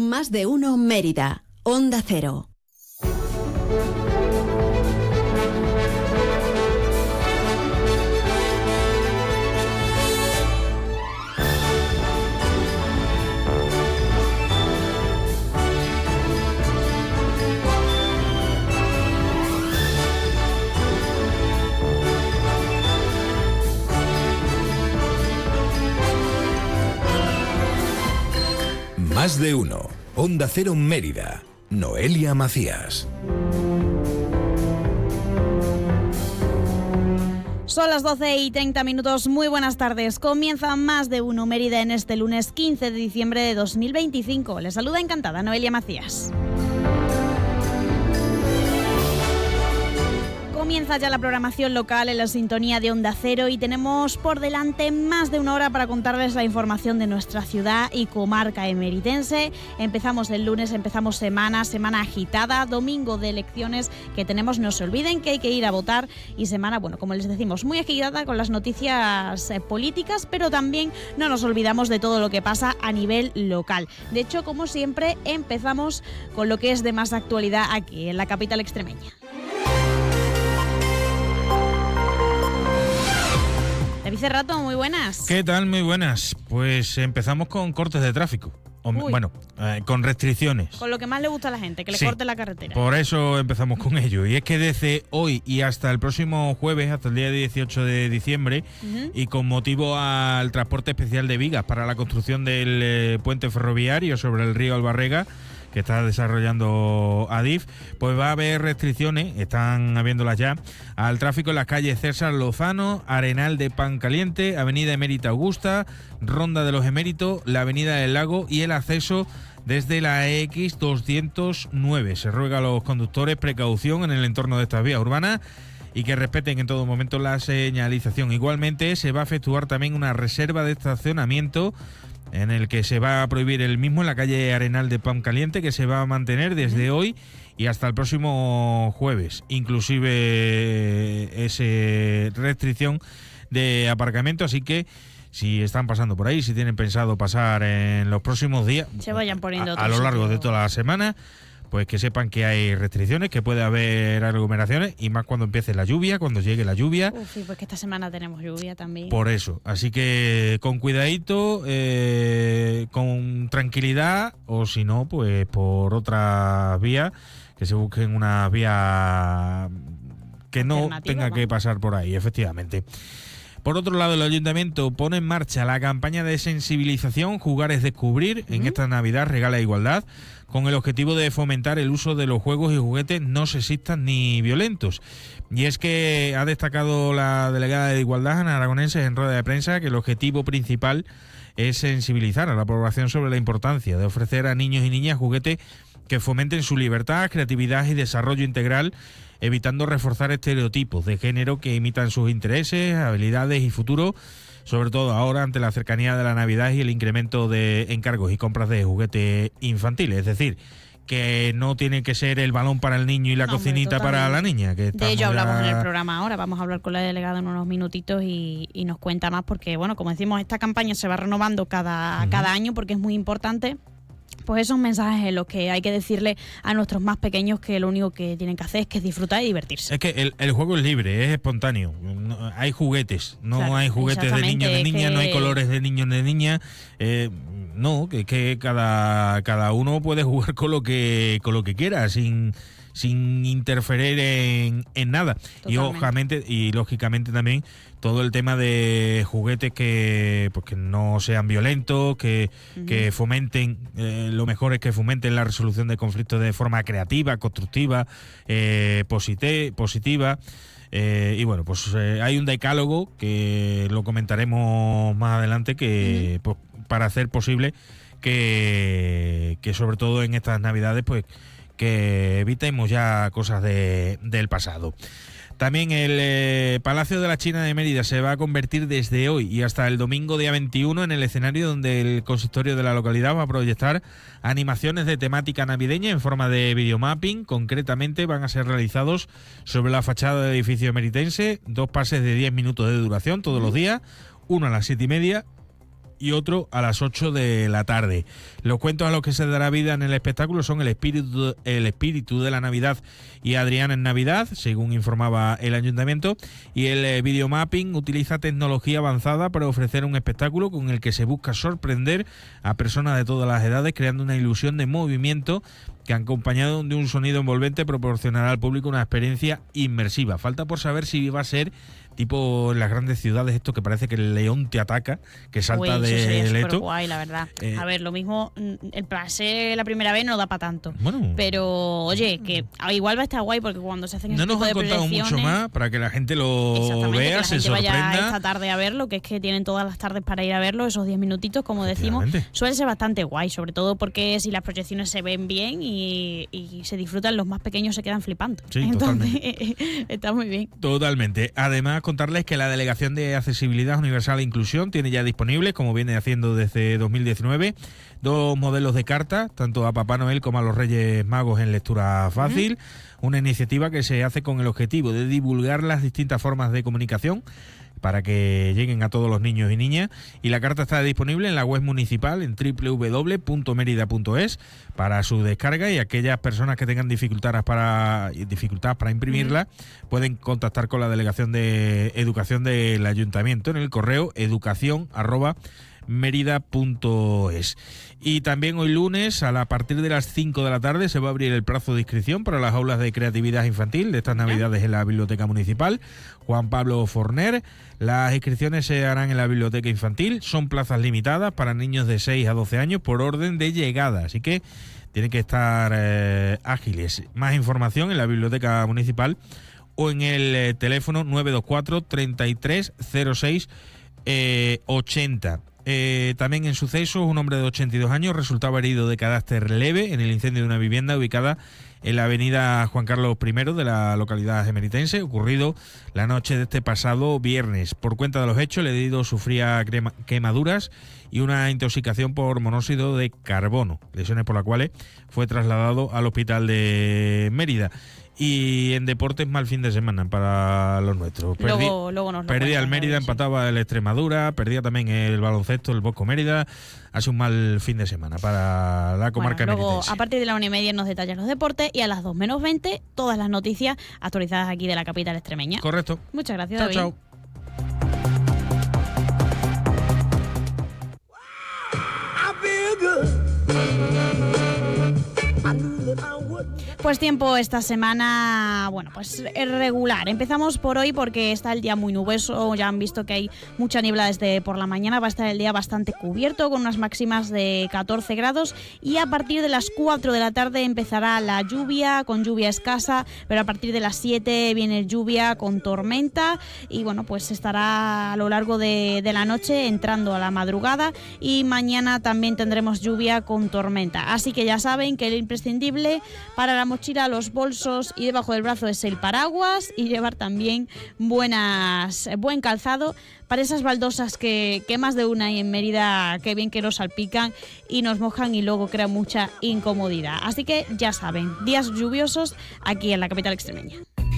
Más de uno Mérida, Onda Cero. Más de uno. Onda Cero Mérida. Noelia Macías. Son las 12:30. Muy buenas tardes. Comienza Más de uno Mérida en este lunes 15 de diciembre de 2025. Les saluda encantada Noelia Macías. Comienza ya la programación local en la sintonía de Onda Cero y tenemos por delante más de una hora para contarles la información de nuestra ciudad y comarca emeritense. Empezamos el lunes, empezamos semana agitada, domingo de elecciones que tenemos, no se olviden que hay que ir a votar, y semana, bueno, como les decimos, muy agitada con las noticias políticas, pero también no nos olvidamos de todo lo que pasa a nivel local. De hecho, como siempre, empezamos con lo que es de más actualidad aquí en la capital extremeña. David Cerrato, muy buenas. ¿Qué tal? Muy buenas. Pues empezamos con cortes de tráfico. Con restricciones. Con lo que más le gusta a la gente, que le corte la carretera. Por eso empezamos con ello. Y es que desde hoy y hasta el próximo jueves, hasta el día 18 de diciembre, y con motivo al transporte especial de vigas para la construcción del puente ferroviario sobre el río Albarrega, que está desarrollando Adif, pues va a haber restricciones, están habiéndolas ya, al tráfico en las calles César Lozano, Arenal de Pan Caliente, Avenida Emérita Augusta, Ronda de los Eméritos, la Avenida del Lago y el acceso desde la X209. Se ruega a los conductores precaución en el entorno de estas vías urbanas y que respeten en todo momento la señalización. Igualmente se va a efectuar también una reserva de estacionamiento en el que se va a prohibir el mismo en la calle Arenal de Pan Caliente, que se va a mantener desde hoy y hasta el próximo jueves. Inclusive esa restricción de aparcamiento, así que si están pasando por ahí, si tienen pensado pasar en los próximos días, se vayan poniendo a lo largo de toda la semana, pues que sepan que hay restricciones, que puede haber aglomeraciones, y más cuando empiece la lluvia, cuando llegue la lluvia. Sí, pues que esta semana tenemos lluvia también. Por eso, así que con cuidadito, con tranquilidad, o si no, pues por otras vías, que se busquen una vía que no tenga que pasar por ahí, efectivamente. Por otro lado, el Ayuntamiento pone en marcha la campaña de sensibilización Jugar es Descubrir en esta Navidad Regala Igualdad, con el objetivo de fomentar el uso de los juegos y juguetes no sexistas ni violentos. Y es que ha destacado la delegada de Igualdad, Ana Aragonense, en rueda de prensa, que el objetivo principal es sensibilizar a la población sobre la importancia de ofrecer a niños y niñas juguetes que fomenten su libertad, creatividad y desarrollo integral, evitando reforzar estereotipos de género que imitan sus intereses, habilidades y futuro, sobre todo ahora ante la cercanía de la Navidad y el incremento de encargos y compras de juguetes infantiles. Es decir, que no tiene que ser el balón para el niño y la cocinita para la niña. Que de ello hablamos en el programa ahora. Vamos a hablar con la delegada en unos minutitos y nos cuenta más, porque, bueno, como decimos, esta campaña se va renovando cada año, porque es muy importante. Pues esos mensajes en los que hay que decirle a nuestros más pequeños que lo único que tienen que hacer es que disfrutar y divertirse. Es que el juego es libre, es espontáneo. No, hay juguetes, no hay juguetes de niños, de niñas, no hay colores de niños, de niñas. No, que cada uno puede jugar con lo que quiera, sin interferir en nada. Totalmente. Y lógicamente también todo el tema de juguetes que no sean violentos, que fomenten, lo mejor es que fomenten la resolución de conflictos de forma creativa, constructiva, positiva. Y bueno, pues hay un decálogo que lo comentaremos más adelante, que pues, para hacer posible que sobre todo en estas Navidades, pues que evitemos ya cosas del pasado. También el Palacio de la China de Mérida se va a convertir desde hoy y hasta el domingo día 21 en el escenario donde el consistorio de la localidad va a proyectar animaciones de temática navideña en forma de videomapping. Concretamente van a ser realizados sobre la fachada del edificio emeritense 2 pases de 10 minutos de duración todos los días, uno a las 7:30 y otro a las 8 de la tarde. Los cuentos a los que se dará vida en el espectáculo son El espíritu de la Navidad y Adrián en Navidad, según informaba el Ayuntamiento, y el videomapping utiliza tecnología avanzada para ofrecer un espectáculo con el que se busca sorprender a personas de todas las edades, creando una ilusión de movimiento que, acompañado de un sonido envolvente, proporcionará al público una experiencia inmersiva. Falta por saber si va a ser tipo en las grandes ciudades, esto que parece que el león te ataca, que salta del esto. Guay, la verdad. A ver, lo mismo, el pase la primera vez no da para tanto. Bueno, pero oye, que igual va a estar guay porque cuando se hacen no este nos tipo han de contado proyecciones, mucho más para que la gente lo vea, que la se gente vaya sorprenda. esta tarde a verlo, que es que tienen todas las tardes para ir a verlo, esos 10 minutitos, como decimos, suele ser bastante guay, sobre todo porque si las proyecciones se ven bien y se disfrutan, los más pequeños se quedan flipando. Sí, entonces, totalmente. Está muy bien. Totalmente. Además, contarles que la Delegación de Accesibilidad Universal e Inclusión tiene ya disponibles, como viene haciendo desde 2019, 2 modelos de carta, tanto a Papá Noel como a los Reyes Magos en lectura fácil, una iniciativa que se hace con el objetivo de divulgar las distintas formas de comunicación para que lleguen a todos los niños y niñas, y la carta está disponible en la web municipal en www.merida.es para su descarga, y aquellas personas que tengan dificultad para imprimirla pueden contactar con la Delegación de Educación del Ayuntamiento en el correo educación@merida.es. Y también hoy lunes, a partir de las 5 de la tarde, se va a abrir el plazo de inscripción para las aulas de creatividad infantil de estas Navidades en la Biblioteca Municipal Juan Pablo Forner. Las inscripciones se harán en la Biblioteca Infantil. Son plazas limitadas para niños de 6 a 12 años por orden de llegada, así que tienen que estar ágiles. Más información en la Biblioteca Municipal o en el teléfono 924 33 06 80. También en sucesos, un hombre de 82 años resultaba herido de carácter leve en el incendio de una vivienda ubicada en la avenida Juan Carlos I de la localidad emeritense, ocurrido la noche de este pasado viernes. Por cuenta de los hechos, el herido sufría quemaduras y una intoxicación por monóxido de carbono, lesiones por las cuales fue trasladado al hospital de Mérida. Y en deportes, mal fin de semana para los nuestros. Perdía el Mérida, empataba el Extremadura, perdía también el baloncesto, el Bosco Mérida. Hace un mal fin de semana para la comarca emeritense. A partir de la 1:30 nos detallan los deportes, y a las 2 menos 20 todas las noticias actualizadas aquí de la capital extremeña. Correcto. Muchas gracias, chao, David. Chao. Pues tiempo esta semana, bueno, pues regular. Empezamos por hoy porque está el día muy nuboso. Ya han visto que hay mucha niebla desde por la mañana. Va a estar el día bastante cubierto con unas máximas de 14 grados, y a partir de las 4 de la tarde empezará la lluvia, con lluvia escasa, pero a partir de las 7 viene lluvia con tormenta, y bueno, pues estará a lo largo de la noche entrando a la madrugada, y mañana también tendremos lluvia con tormenta. Así que ya saben que el imprescindible para la mochila, los bolsos y debajo del brazo es el paraguas, y llevar también buen calzado para esas baldosas que más de una hay en Mérida, que bien que nos salpican y nos mojan y luego crean mucha incomodidad. Así que ya saben, días lluviosos aquí en la capital extremeña.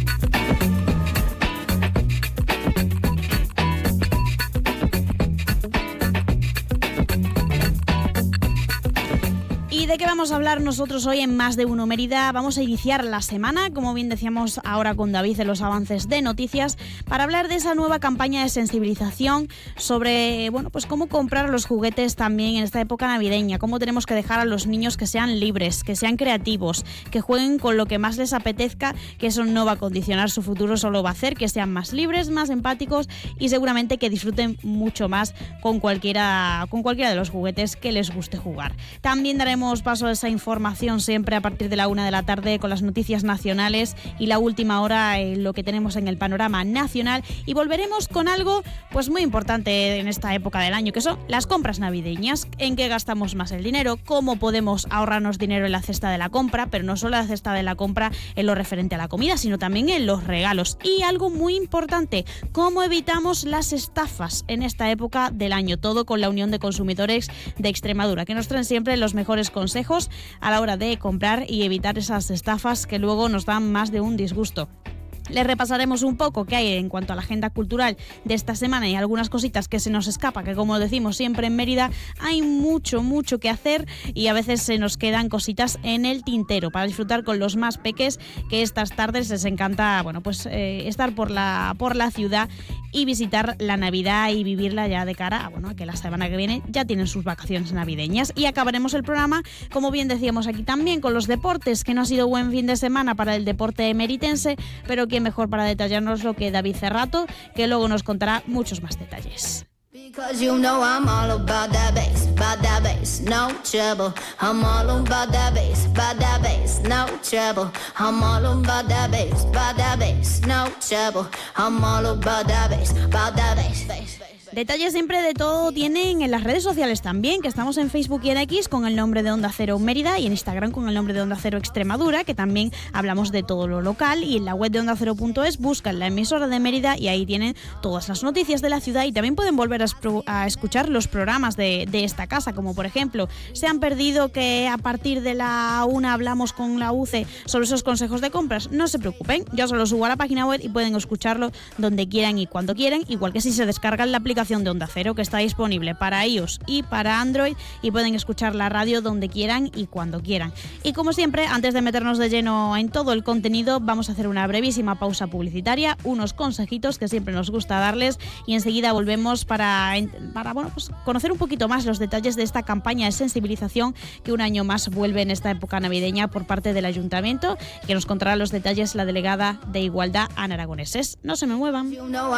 ¿Y de qué vamos a hablar nosotros hoy en Más de Uno Mérida? Vamos a iniciar la semana, como bien decíamos ahora con David en los avances de noticias, para hablar de esa nueva campaña de sensibilización sobre, bueno, pues cómo comprar los juguetes también en esta época navideña, cómo tenemos que dejar a los niños que sean libres, que sean creativos, que jueguen con lo que más les apetezca, que eso no va a condicionar su futuro, solo va a hacer que sean más libres, más empáticos y seguramente que disfruten mucho más con cualquiera de los juguetes que les guste jugar. También daremos paso a esa información siempre a partir de la 1 de la tarde con las noticias nacionales y la última hora lo que tenemos en el panorama nacional, y volveremos con algo pues muy importante en esta época del año, que son las compras navideñas. ¿En qué gastamos más el dinero? ¿Cómo podemos ahorrarnos dinero en la cesta de la compra? Pero no solo la cesta de la compra en lo referente a la comida, sino también en los regalos. Y algo muy importante, ¿cómo evitamos las estafas en esta época del año? Todo con la Unión de Consumidores de Extremadura, que nos traen siempre los mejores consejos a la hora de comprar y evitar esas estafas que luego nos dan más de un disgusto. Les repasaremos un poco qué hay en cuanto a la agenda cultural de esta semana y algunas cositas que se nos escapa, que como decimos siempre en Mérida hay mucho que hacer y a veces se nos quedan cositas en el tintero para disfrutar con los más peques, que estas tardes les encanta estar por la ciudad y visitar la Navidad y vivirla ya de cara a que la semana que viene ya tienen sus vacaciones navideñas. Y acabaremos el programa, como bien decíamos aquí también, con los deportes, que no ha sido buen fin de semana para el deporte emeritense, pero quién mejor para detallarnos que David Cerrato, que luego nos contará muchos más detalles. Because you know I'm all about that bass, no trouble. I'm all about that bass, no trouble. I'm all about that bass, no trouble. I'm all about that bass, bass. Detalles siempre de todo tienen en las redes sociales también, que estamos en Facebook y en X con el nombre de Onda Cero Mérida y en Instagram con el nombre de Onda Cero Extremadura, que también hablamos de todo lo local, y en la web de ondacero.es buscan la emisora de Mérida y ahí tienen todas las noticias de la ciudad y también pueden volver a escuchar los programas de esta casa, como por ejemplo, se han perdido que a partir de la 1 hablamos con la UCE sobre esos consejos de compras. No se preocupen, yo se lo subo a la página web y pueden escucharlo donde quieran y cuando quieran, igual que si se descargan la aplicación de Onda Cero, que está disponible para iOS y para Android, y pueden escuchar la radio donde quieran y cuando quieran. Y como siempre, antes de meternos de lleno en todo el contenido, vamos a hacer una brevísima pausa publicitaria, unos consejitos que siempre nos gusta darles, y enseguida volvemos para conocer un poquito más los detalles de esta campaña de sensibilización que un año más vuelve en esta época navideña por parte del Ayuntamiento, que nos contará los detalles la delegada de Igualdad, Ana Aragoneses. No se me muevan.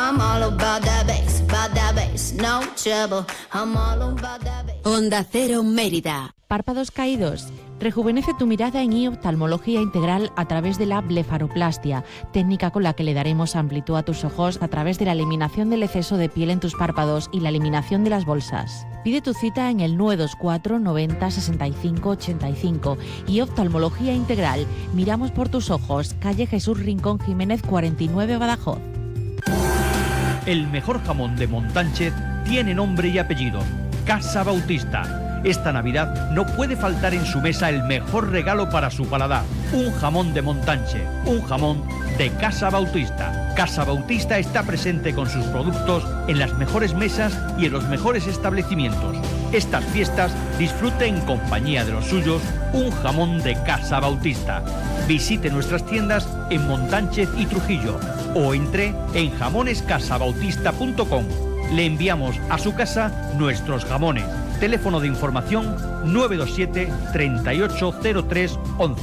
Onda Cero Mérida. Párpados caídos. Rejuvenece tu mirada en oftalmología integral a través de la blefaroplastia, técnica con la que le daremos amplitud a tus ojos a través de la eliminación del exceso de piel en tus párpados y la eliminación de las bolsas. Pide tu cita en el 924 90 65 85 y Oftalmología Integral. Miramos por tus ojos, calle Jesús Rincón Jiménez 49, Badajoz. El mejor jamón de Montánchez tiene nombre y apellido: Casa Bautista. Esta Navidad no puede faltar en su mesa el mejor regalo para su paladar: un jamón de Montánchez, un jamón de Casa Bautista. Casa Bautista está presente con sus productos en las mejores mesas y en los mejores establecimientos. Estas fiestas disfrute en compañía de los suyos un jamón de Casa Bautista. Visite nuestras tiendas en Montánchez y Trujillo o entre en jamonescasabautista.com. Le enviamos a su casa nuestros jamones. Teléfono de información 927 3803 11.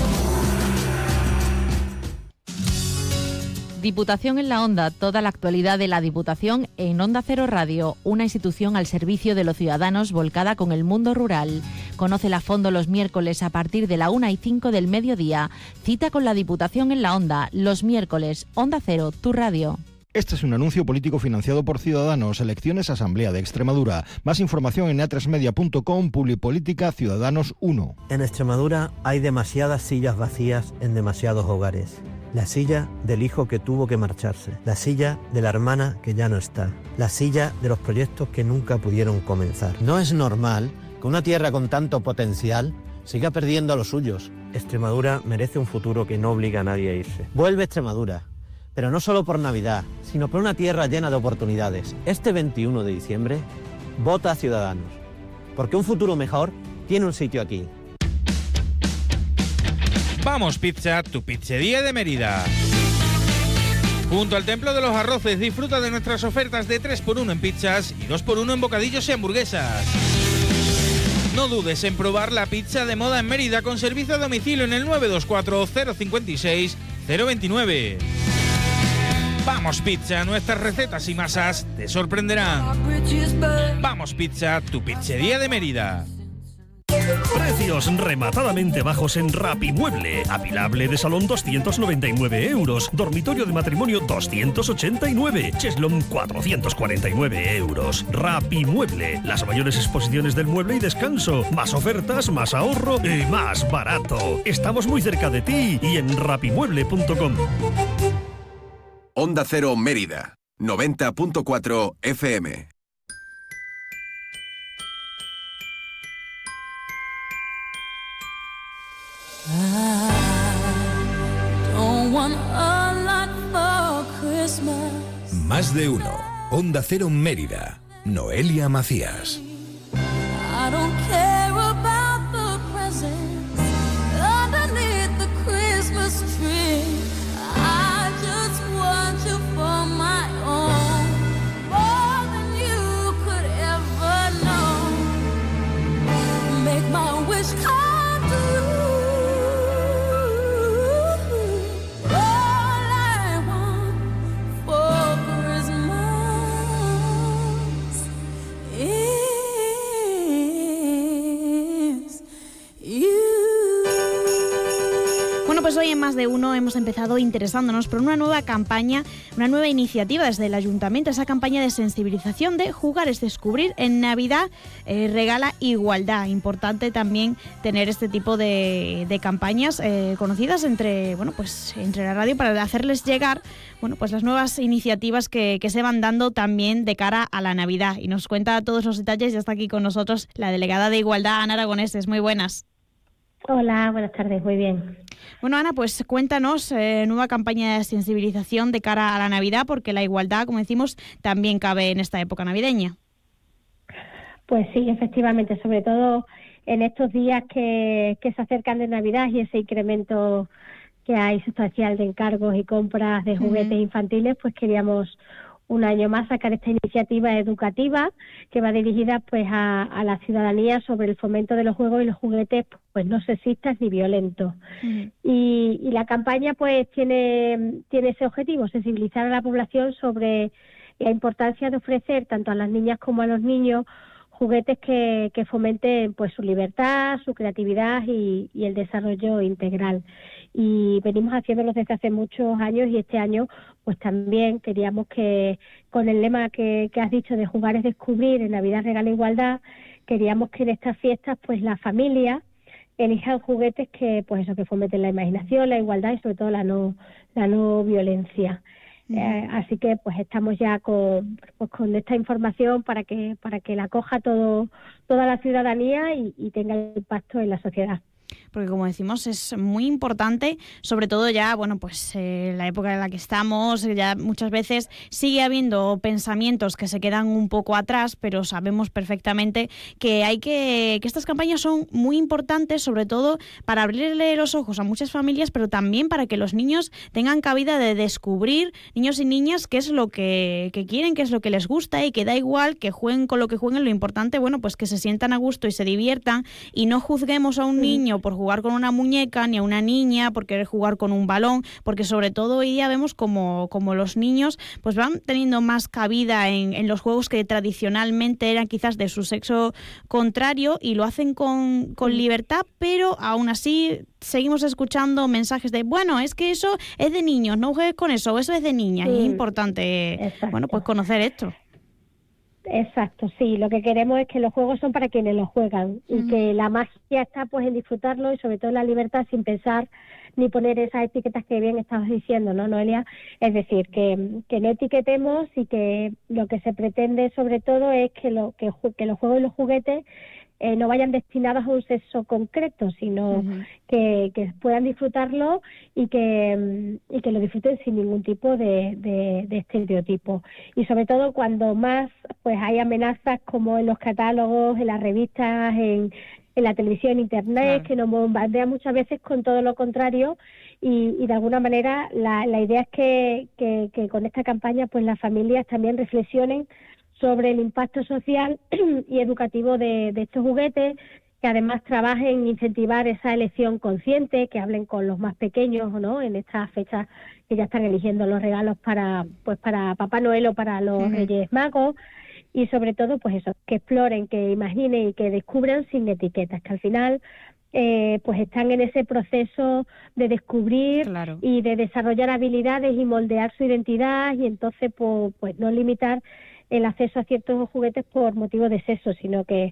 Diputación en la Onda, toda la actualidad de la Diputación en Onda Cero Radio, una institución al servicio de los ciudadanos volcada con el mundo rural. Conócela a fondo los miércoles a partir de la 1:05 del mediodía. Cita con la Diputación en la Onda, los miércoles. Onda Cero, tu radio. Este es un anuncio político financiado por Ciudadanos. Elecciones Asamblea de Extremadura. Más información en atresmedia.com. Publipolítica Ciudadanos 1. En Extremadura hay demasiadas sillas vacías en demasiados hogares. La silla del hijo que tuvo que marcharse, la silla de la hermana que ya no está, la silla de los proyectos que nunca pudieron comenzar. No es normal que una tierra con tanto potencial siga perdiendo a los suyos. Extremadura merece un futuro que no obliga a nadie a irse. Vuelve Extremadura, pero no solo por Navidad, sino por una tierra llena de oportunidades. Este 21 de diciembre, vota a Ciudadanos, porque un futuro mejor tiene un sitio aquí. Vamos Pizza, tu pizzería de Mérida. Junto al Templo de los Arroces, disfruta de nuestras ofertas de 3x1 en pizzas y 2x1 en bocadillos y hamburguesas. No dudes en probar la pizza de moda en Mérida con servicio a domicilio en el 924 056 029. Vamos Pizza, nuestras recetas y masas te sorprenderán. Vamos Pizza, tu pizzería de Mérida. Precios rematadamente bajos en Rapimueble. Apilable de salón 299 euros. Dormitorio de matrimonio 289. Cheslón 449 euros. Rapimueble. Las mayores exposiciones del mueble y descanso. Más ofertas, más ahorro y más barato. Estamos muy cerca de ti y en rapimueble.com. Onda Cero Mérida, 90.4 FM. I don't want a lot Más de uno. Onda Cero Mérida. Noelia Macías. I don't care about the presents underneath the Christmas tree. I just want you for my own, more than you could ever know. Make my wish come true. All I want for Christmas is you. Bueno, pues hoy en Más de Uno hemos empezado interesándonos por una nueva campaña, una nueva iniciativa desde el Ayuntamiento, esa campaña de sensibilización de Jugar es Descubrir. En Navidad regala igualdad. Importante también tener este tipo de campañas conocidas entre la radio para hacerles llegar pues las nuevas iniciativas que se van dando también de cara a la Navidad. Y nos cuenta todos los detalles. Ya está aquí con nosotros la delegada de Igualdad, Ana Aragoneses. Muy buenas. Hola, buenas tardes, muy bien. Bueno, Ana, pues cuéntanos, nueva campaña de sensibilización de cara a la Navidad, porque la igualdad, como decimos, también cabe en esta época navideña. Pues sí, efectivamente, sobre todo en estos días que se acercan de Navidad y ese incremento que hay sustancial de encargos y compras de juguetes infantiles, pues queríamos un año más sacar esta iniciativa educativa que va dirigida pues a la ciudadanía sobre el fomento de los juegos y los juguetes pues no sexistas ni violentos. Y la campaña pues tiene ese objetivo, sensibilizar a la población sobre la importancia de ofrecer tanto a las niñas como a los niños juguetes que fomenten pues su libertad, su creatividad y el desarrollo integral. Y venimos haciéndolo desde hace muchos años y este año pues también queríamos que con el lema que has dicho de Jugar es Descubrir, en Navidad regala igualdad, queríamos que en estas fiestas pues las familias elijan juguetes que pues eso, que fomenten la imaginación, la igualdad y sobre todo la no violencia. Así que pues estamos ya con esta información para que la coja toda la ciudadanía y tenga impacto en la sociedad. Porque como decimos es muy importante, sobre todo ya, la época en la que estamos, ya muchas veces sigue habiendo pensamientos que se quedan un poco atrás, pero sabemos perfectamente que que estas campañas son muy importantes, sobre todo para abrirle los ojos a muchas familias, pero también para que los niños tengan cabida de descubrir, niños y niñas, qué es lo que quieren, qué es lo que les gusta y que da igual que jueguen con lo que jueguen, lo importante, pues que se sientan a gusto y se diviertan y no juzguemos a un niño por jugar con una muñeca, ni a una niña por querer jugar con un balón, porque sobre todo hoy día vemos como los niños pues van teniendo más cabida en los juegos que tradicionalmente eran quizás de su sexo contrario y lo hacen con libertad, pero aún así seguimos escuchando mensajes de es que eso es de niños, no juegues con eso, eso es de niñas. Y es importante pues conocer esto. Exacto, sí. Lo que queremos es que los juegos son para quienes los juegan y que la magia está pues en disfrutarlo y sobre todo en la libertad sin pensar ni poner esas etiquetas que bien estabas diciendo, ¿no, Noelia? Es decir, que no etiquetemos y que lo que se pretende sobre todo es que los juegos y los juguetes no vayan destinados a un sexo concreto, sino que puedan disfrutarlo y que lo disfruten sin ningún tipo de estereotipo. Y sobre todo cuando más pues hay amenazas como en los catálogos, en las revistas, en la televisión, en internet, que nos bombardean muchas veces con todo lo contrario y de alguna manera la idea es que con esta campaña pues las familias también reflexionen sobre el impacto social y educativo de estos juguetes, que además trabajen en incentivar esa elección consciente, que hablen con los más pequeños, ¿no? En estas fechas que ya están eligiendo los regalos para Papá Noel o para los Reyes Magos, y sobre todo pues eso, que exploren, que imaginen y que descubran sin etiquetas, que al final pues están en ese proceso de descubrir y de desarrollar habilidades y moldear su identidad, y entonces pues no limitar el acceso a ciertos juguetes por motivo de sexo, sino que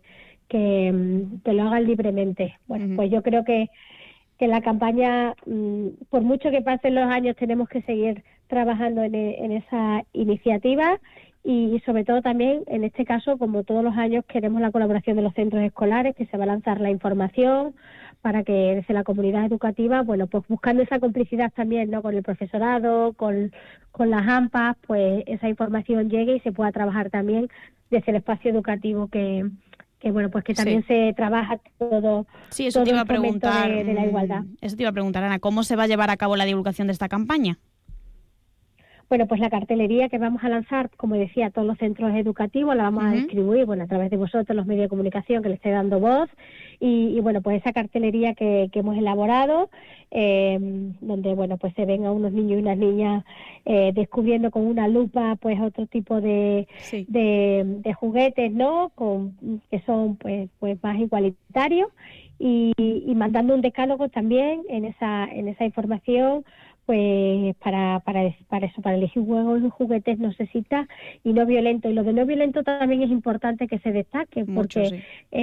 lo hagan libremente. Bueno, pues yo creo que la campaña, por mucho que pasen los años, tenemos que seguir trabajando en esa iniciativa y sobre todo también, en este caso, como todos los años, queremos la colaboración de los centros escolares, que se va a lanzar la información para que desde la comunidad educativa, bueno, pues buscando esa complicidad también, ¿no?, con el profesorado, con las AMPAs, pues esa información llegue y se pueda trabajar también desde el espacio educativo que bueno, pues que también se trabaja todo, sí, eso todo te iba a el fomento preguntar, de la igualdad. Eso te iba a preguntar, Ana, ¿cómo se va a llevar a cabo la divulgación de esta campaña? Bueno, pues la cartelería que vamos a lanzar, como decía, a todos los centros educativos, la vamos a distribuir, bueno, a través de vosotros, los medios de comunicación, que le esté dando voz, y bueno, pues esa cartelería que hemos elaborado, donde, bueno, pues se ven a unos niños y unas niñas descubriendo con una lupa, pues, otro tipo de juguetes, ¿no?, que son, pues más igualitarios, y mandando un decálogo también en esa información, pues para eso, para elegir juegos y juguetes necesita y no violento. Y lo de no violento también es importante que se destaque, porque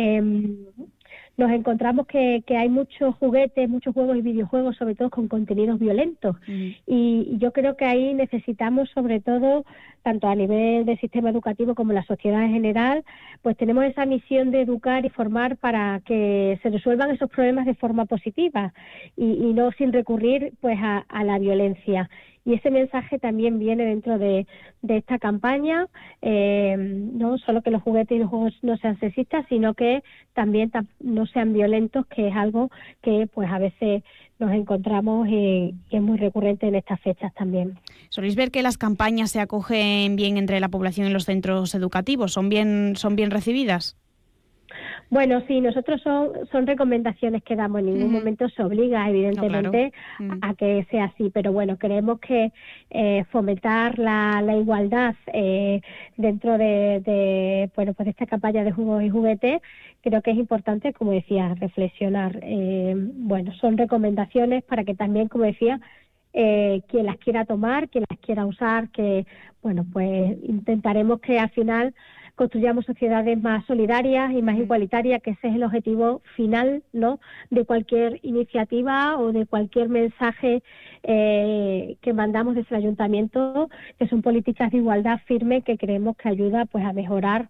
nos encontramos que hay muchos juguetes, muchos juegos y videojuegos, sobre todo con contenidos violentos. Y yo creo que ahí necesitamos, sobre todo, tanto a nivel del sistema educativo como la sociedad en general, pues tenemos esa misión de educar y formar para que se resuelvan esos problemas de forma positiva y no sin recurrir pues a la violencia. Y ese mensaje también viene dentro de esta campaña, no solo que los juguetes y los juegos no sean sexistas, sino que también no sean violentos, que es algo que pues a veces nos encontramos y es muy recurrente en estas fechas también. ¿Soléis ver que las campañas se acogen bien entre la población en los centros educativos? ¿Son bien recibidas? Bueno, sí, nosotros son recomendaciones que damos, en ningún momento se obliga, evidentemente, a que sea así, pero bueno, creemos que fomentar la igualdad dentro de pues de esta campaña de juegos y juguetes, creo que es importante, como decía, reflexionar. Bueno, son recomendaciones para que también, como decía, quien las quiera tomar, quien las quiera usar, que bueno, pues intentaremos que al final construyamos sociedades más solidarias y más igualitarias, que ese es el objetivo final, ¿no?, de cualquier iniciativa o de cualquier mensaje que mandamos desde el ayuntamiento, que son políticas de igualdad firme que creemos que ayuda pues a mejorar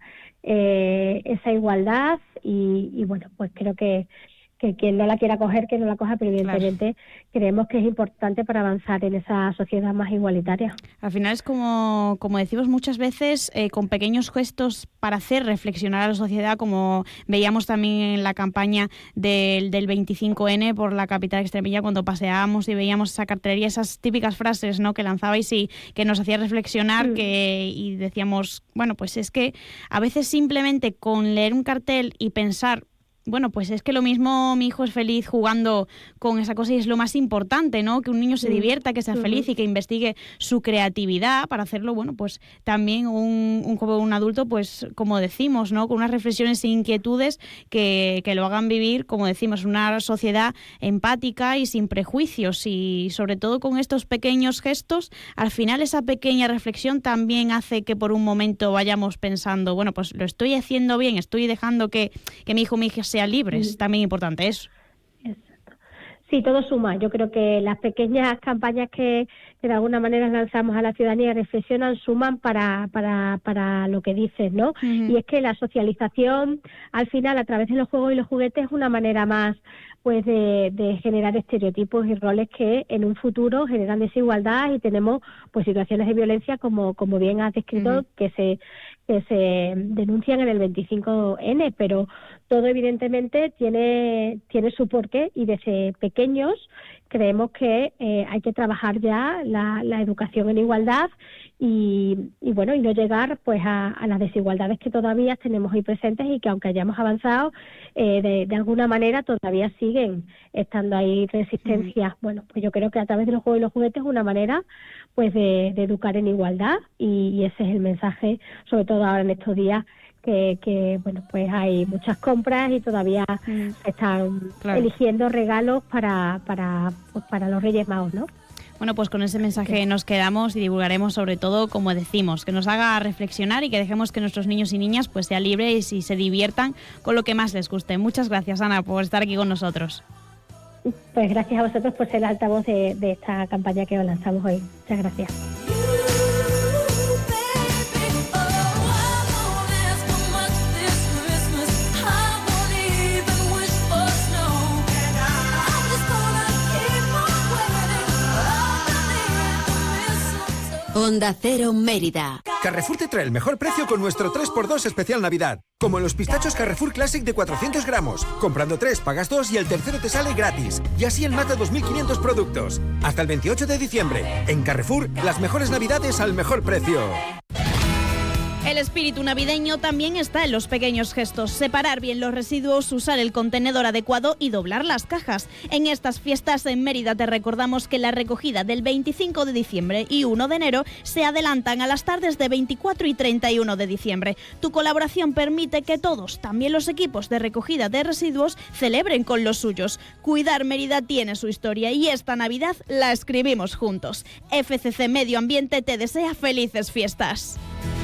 esa igualdad y bueno, pues creo que quien no la quiera coger, que no la coja, pero evidentemente creemos que es importante para avanzar en esa sociedad más igualitaria. Al final es como decimos muchas veces, con pequeños gestos para hacer reflexionar a la sociedad, como veíamos también en la campaña del 25N por la capital extremeña, cuando paseábamos y veíamos esa cartelería, esas típicas frases, ¿no?, que lanzabais y que nos hacía reflexionar, y decíamos, bueno, pues es que a veces simplemente con leer un cartel y pensar, bueno, pues es que lo mismo mi hijo es feliz jugando con esa cosa y es lo más importante, ¿no? Que un niño se divierta, que sea feliz y que investigue su creatividad para hacerlo, bueno, pues también un joven, un adulto, pues como decimos, ¿no? Con unas reflexiones e inquietudes que lo hagan vivir, como decimos, una sociedad empática y sin prejuicios, y sobre todo con estos pequeños gestos, al final esa pequeña reflexión también hace que por un momento vayamos pensando, bueno, pues lo estoy haciendo bien, estoy dejando que mi hijo o mi hija sea libre, es también importante eso. Exacto. Sí, todo suma. Yo creo que las pequeñas campañas que de alguna manera lanzamos a la ciudadanía, reflexionan, suman para lo que dices, ¿no? Y es que la socialización, al final, a través de los juegos y los juguetes, es una manera más pues de generar estereotipos y roles que en un futuro generan desigualdad y tenemos pues situaciones de violencia como bien has descrito, que se denuncian en el 25N, pero todo evidentemente tiene su porqué, y desde pequeños creemos que hay que trabajar ya la educación en igualdad y bueno, y no llegar pues a las desigualdades que todavía tenemos ahí presentes y que aunque hayamos avanzado de alguna manera todavía siguen estando ahí resistencias. Bueno, pues yo creo que a través de los juegos y los juguetes es una manera pues de educar en igualdad, y ese es el mensaje, sobre todo ahora en estos días que bueno, pues hay muchas compras y todavía están eligiendo regalos para los Reyes Magos, ¿no? Bueno, pues con ese mensaje nos quedamos y divulgaremos, sobre todo, como decimos, que nos haga reflexionar y que dejemos que nuestros niños y niñas pues sean libres y se diviertan con lo que más les guste. Muchas gracias, Ana, por estar aquí con nosotros. Pues gracias a vosotros por ser el altavoz de esta campaña que os lanzamos hoy. Muchas gracias. Onda Cero Mérida. Carrefour te trae el mejor precio con nuestro 3x2 especial Navidad. Como en los pistachos Carrefour Classic de 400 gramos. Comprando 3, pagas 2 y el tercero te sale gratis. Y así en más de 2.500 productos. Hasta el 28 de diciembre. En Carrefour, las mejores Navidades al mejor precio. El espíritu navideño también está en los pequeños gestos. Separar bien los residuos, usar el contenedor adecuado y doblar las cajas. En estas fiestas en Mérida te recordamos que la recogida del 25 de diciembre y 1 de enero se adelantan a las tardes de 24 y 31 de diciembre. Tu colaboración permite que todos, también los equipos de recogida de residuos, celebren con los suyos. Cuidar Mérida tiene su historia y esta Navidad la escribimos juntos. FCC Medio Ambiente te desea felices fiestas.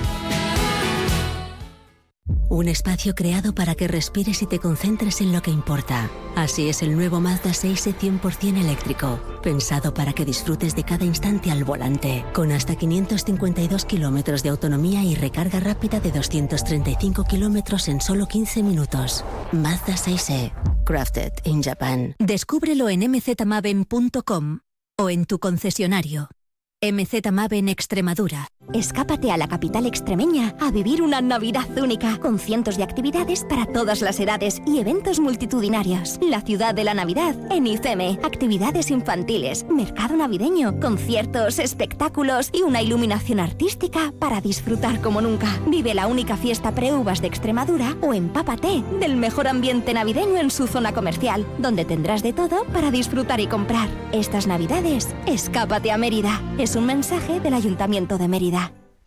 Un espacio creado para que respires y te concentres en lo que importa. Así es el nuevo Mazda 6e 100% eléctrico, pensado para que disfrutes de cada instante al volante, con hasta 552 kilómetros de autonomía y recarga rápida de 235 kilómetros en solo 15 minutos. Mazda 6e, crafted in Japan. Descúbrelo en mzmaven.com o en tu concesionario. MZ Maven Extremadura. Escápate a la capital extremeña a vivir una Navidad única, con cientos de actividades para todas las edades y eventos multitudinarios. La ciudad de la Navidad en ICEME. Actividades infantiles, mercado navideño, conciertos, espectáculos y una iluminación artística para disfrutar como nunca. Vive la única fiesta pre-uvas de Extremadura o empápate del mejor ambiente navideño en su zona comercial, donde tendrás de todo para disfrutar y comprar. Estas Navidades, escápate a Mérida. Es un mensaje del Ayuntamiento de Mérida.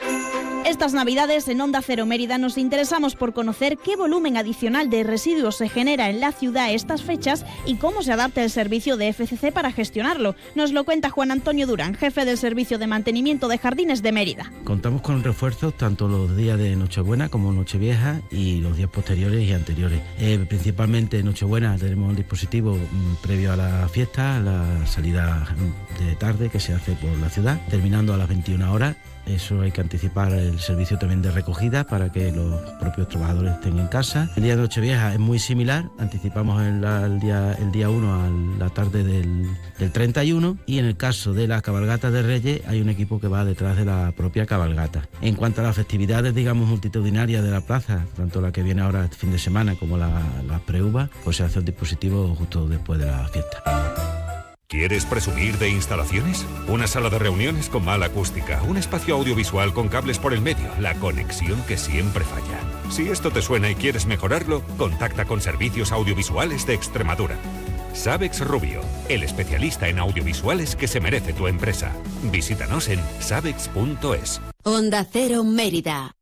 Estas Navidades en Onda Cero Mérida nos interesamos por conocer qué volumen adicional de residuos se genera en la ciudad a estas fechas y cómo se adapta el servicio de FCC para gestionarlo. Nos lo cuenta Juan Antonio Durán, jefe del Servicio de Mantenimiento de Jardines de Mérida. Contamos con refuerzos tanto los días de Nochebuena como Nochevieja y los días posteriores y anteriores. Principalmente en Nochebuena tenemos un dispositivo previo a la fiesta, la salida de tarde que se hace por la ciudad, terminando a las 21 horas. Eso hay que anticipar el servicio también de recogida para que los propios trabajadores estén en casa. El día de Nochevieja es muy similar, anticipamos el día 1 a la tarde del 31 y en el caso de la cabalgata de Reyes hay un equipo que va detrás de la propia cabalgata. En cuanto a las festividades, digamos, multitudinarias de la plaza, tanto la que viene ahora el fin de semana como las pre-uvas, pues se hace un dispositivo justo después de la fiesta. ¿Quieres presumir de instalaciones? Una sala de reuniones con mala acústica, un espacio audiovisual con cables por el medio, la conexión que siempre falla. Si esto te suena y quieres mejorarlo, contacta con Servicios Audiovisuales de Extremadura. Sabex Rubio, el especialista en audiovisuales que se merece tu empresa. Visítanos en sabex.es. Onda Cero Mérida.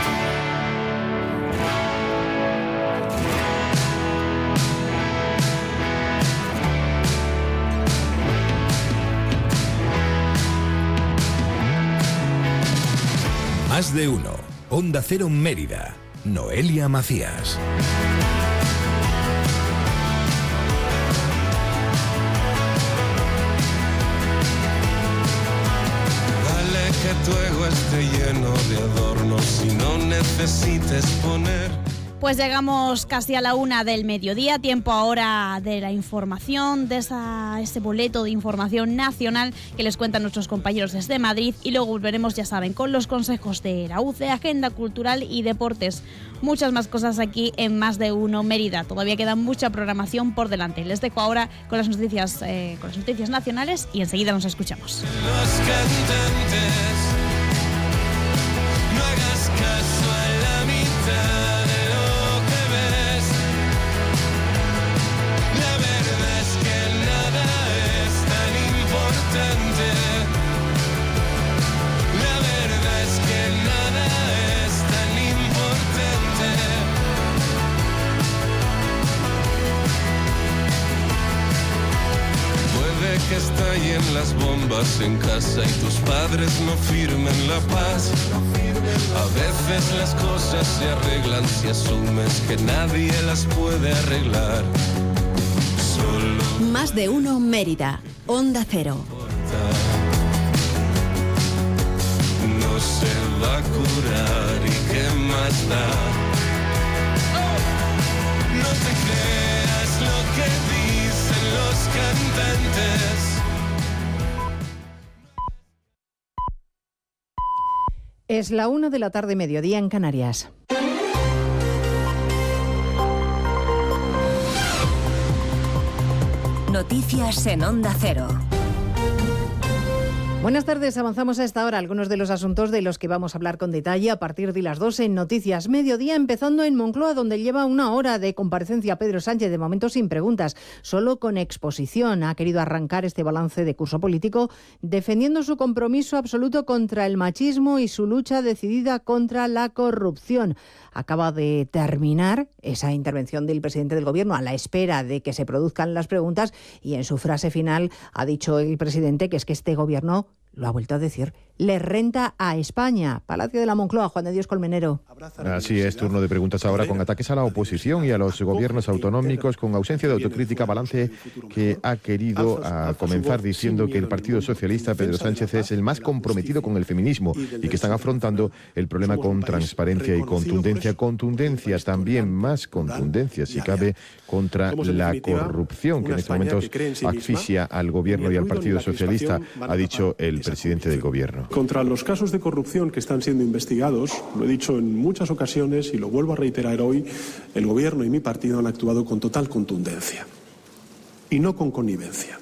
Más de uno. Onda Cero Mérida. Noelia Macías. Vale que tu ego esté lleno de adornos y no necesites poner. Pues llegamos casi a la 1 del mediodía, tiempo ahora de la información, de ese boleto de información nacional que les cuentan nuestros compañeros desde Madrid y luego volveremos, ya saben, con los consejos de la UCE, agenda cultural y deportes. Muchas más cosas aquí en Más de Uno Mérida. Todavía queda mucha programación por delante. Les dejo ahora con las noticias nacionales y enseguida nos escuchamos. Los cantantes, no hagas caso a la mitad. La verdad es que nada es tan importante. Puede que estallen las bombas en casa y tus padres no firmen la paz. A veces las cosas se arreglan si asumes que nadie las puede arreglar. Solo Más de Uno Mérida. Onda Cero. no se va a curar y qué más da. No te creas lo que dicen los cantantes. Es la 1 de la tarde, mediodía en Canarias. Noticias en Onda Cero. Buenas tardes, avanzamos a esta hora algunos de los asuntos de los que vamos a hablar con detalle a partir de las 12 en Noticias Mediodía, empezando en Moncloa, donde lleva una hora de comparecencia Pedro Sánchez, de momento sin preguntas, solo con exposición. Ha querido arrancar este balance de curso político defendiendo su compromiso absoluto contra el machismo y su lucha decidida contra la corrupción. Acaba de terminar esa intervención del presidente del Gobierno a la espera de que se produzcan las preguntas y en su frase final ha dicho el presidente que es que este Gobierno, lo ha vuelto a decir, le renta a España. Palacio de la Moncloa, Juan de Dios Colmenero. Así es, turno de preguntas ahora con ataques a la oposición y a los gobiernos autonómicos, con ausencia de autocrítica, balance que ha querido comenzar diciendo que el Partido Socialista, Pedro Sánchez, es el más comprometido con el feminismo y que están afrontando el problema con transparencia y contundencia. Contundencia también, más contundencia, si cabe, contra la corrupción, que en estos momentos asfixia al Gobierno y al Partido Socialista, ha dicho el presidente del Gobierno. Contra los casos de corrupción que están siendo investigados, lo he dicho en muchas ocasiones y lo vuelvo a reiterar hoy, el Gobierno y mi partido han actuado con total contundencia y no con connivencia,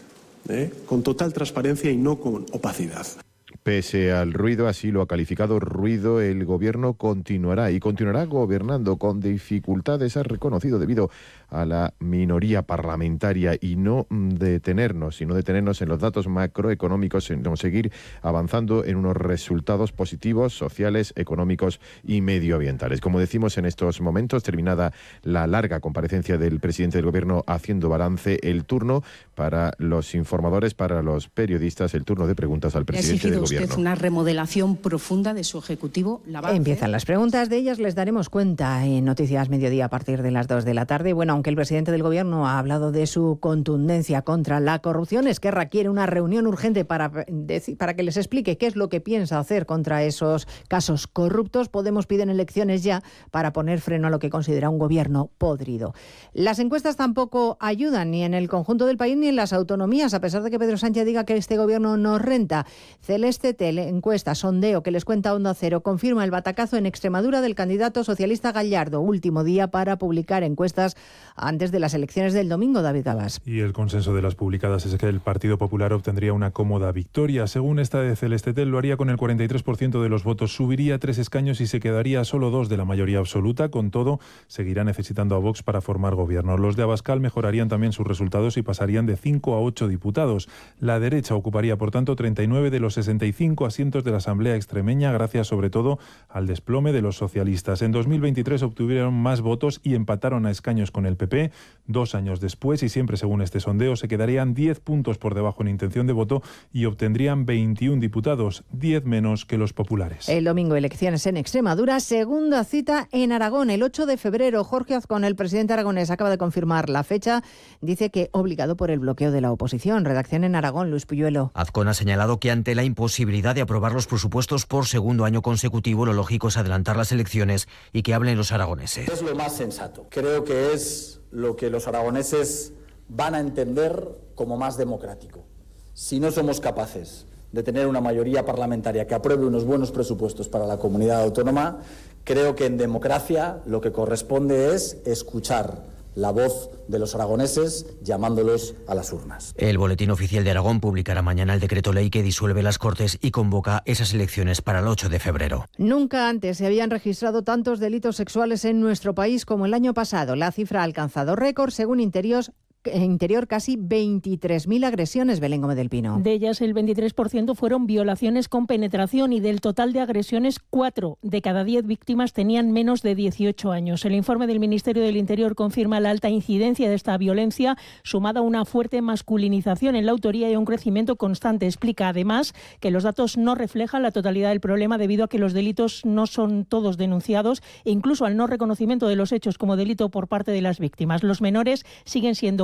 con total transparencia y no con opacidad. Pese al ruido, así lo ha calificado ruido, el Gobierno continuará gobernando con dificultades, ha reconocido, debido a la minoría parlamentaria, y no detenernos en los datos macroeconómicos, sino seguir avanzando en unos resultados positivos, sociales, económicos y medioambientales. Como decimos en estos momentos, terminada la larga comparecencia del presidente del Gobierno haciendo balance, el turno para los informadores, para los periodistas, el turno de preguntas al presidente del Gobierno. Usted una remodelación profunda de su ejecutivo. Empiezan las preguntas, de ellas les daremos cuenta en Noticias Mediodía a partir de las 2 de la tarde. Bueno, aunque el presidente del Gobierno ha hablado de su contundencia contra la corrupción, Esquerra quiere una reunión urgente para que les explique qué es lo que piensa hacer contra esos casos corruptos. Podemos piden elecciones ya para poner freno a lo que considera un gobierno podrido. Las encuestas tampoco ayudan ni en el conjunto del país ni en las autonomías, a pesar de que Pedro Sánchez diga que este gobierno nos renta. Celeste encuesta, sondeo que les cuenta Onda Cero, confirma el batacazo en Extremadura del candidato socialista Gallardo. Último día para publicar encuestas antes de las elecciones del domingo, David Gabás. Y el consenso de las publicadas es que el Partido Popular obtendría una cómoda victoria. Según esta de Celestetel, lo haría con el 43% de los votos, subiría 3 escaños y se quedaría a solo 2 de la mayoría absoluta. Con todo, seguirá necesitando a Vox para formar gobierno. Los de Abascal mejorarían también sus resultados y pasarían de 5 a 8 diputados. La derecha ocuparía, por tanto, 39 de los 65 asientos de la Asamblea extremeña, gracias sobre todo al desplome de los socialistas. En 2023 obtuvieron más votos y empataron a escaños con el PP. 2 años después, y siempre según este sondeo, se quedarían 10 puntos por debajo en intención de voto y obtendrían 21 diputados, 10 menos que los populares. El domingo elecciones en Extremadura, segunda cita en Aragón, el 8 de febrero. Jorge Azcón, el presidente aragonés, acaba de confirmar la fecha. Dice que obligado por el bloqueo de la oposición. Redacción en Aragón, Luis Puyuelo. Azcón ha señalado que ante la imposibilidad de aprobar los presupuestos por segundo año consecutivo, lo lógico es adelantar las elecciones y que hablen los aragoneses. Es lo más sensato. Creo que es lo que los aragoneses van a entender como más democrático. Si no somos capaces de tener una mayoría parlamentaria que apruebe unos buenos presupuestos para la comunidad autónoma, creo que en democracia lo que corresponde es escuchar la voz de los aragoneses llamándolos a las urnas. El Boletín Oficial de Aragón publicará mañana el decreto ley que disuelve las Cortes y convoca esas elecciones para el 8 de febrero. Nunca antes se habían registrado tantos delitos sexuales en nuestro país como el año pasado. La cifra ha alcanzado récord, según Interior, casi 23.000 agresiones, Belén Gómez del Pino. De ellas, el 23% fueron violaciones con penetración y del total de agresiones, 4 de cada 10 víctimas tenían menos de 18 años. El informe del Ministerio del Interior confirma la alta incidencia de esta violencia, sumada a una fuerte masculinización en la autoría y a un crecimiento constante. Explica, además, que los datos no reflejan la totalidad del problema debido a que los delitos no son todos denunciados e incluso al no reconocimiento de los hechos como delito por parte de las víctimas. Los menores siguen siendo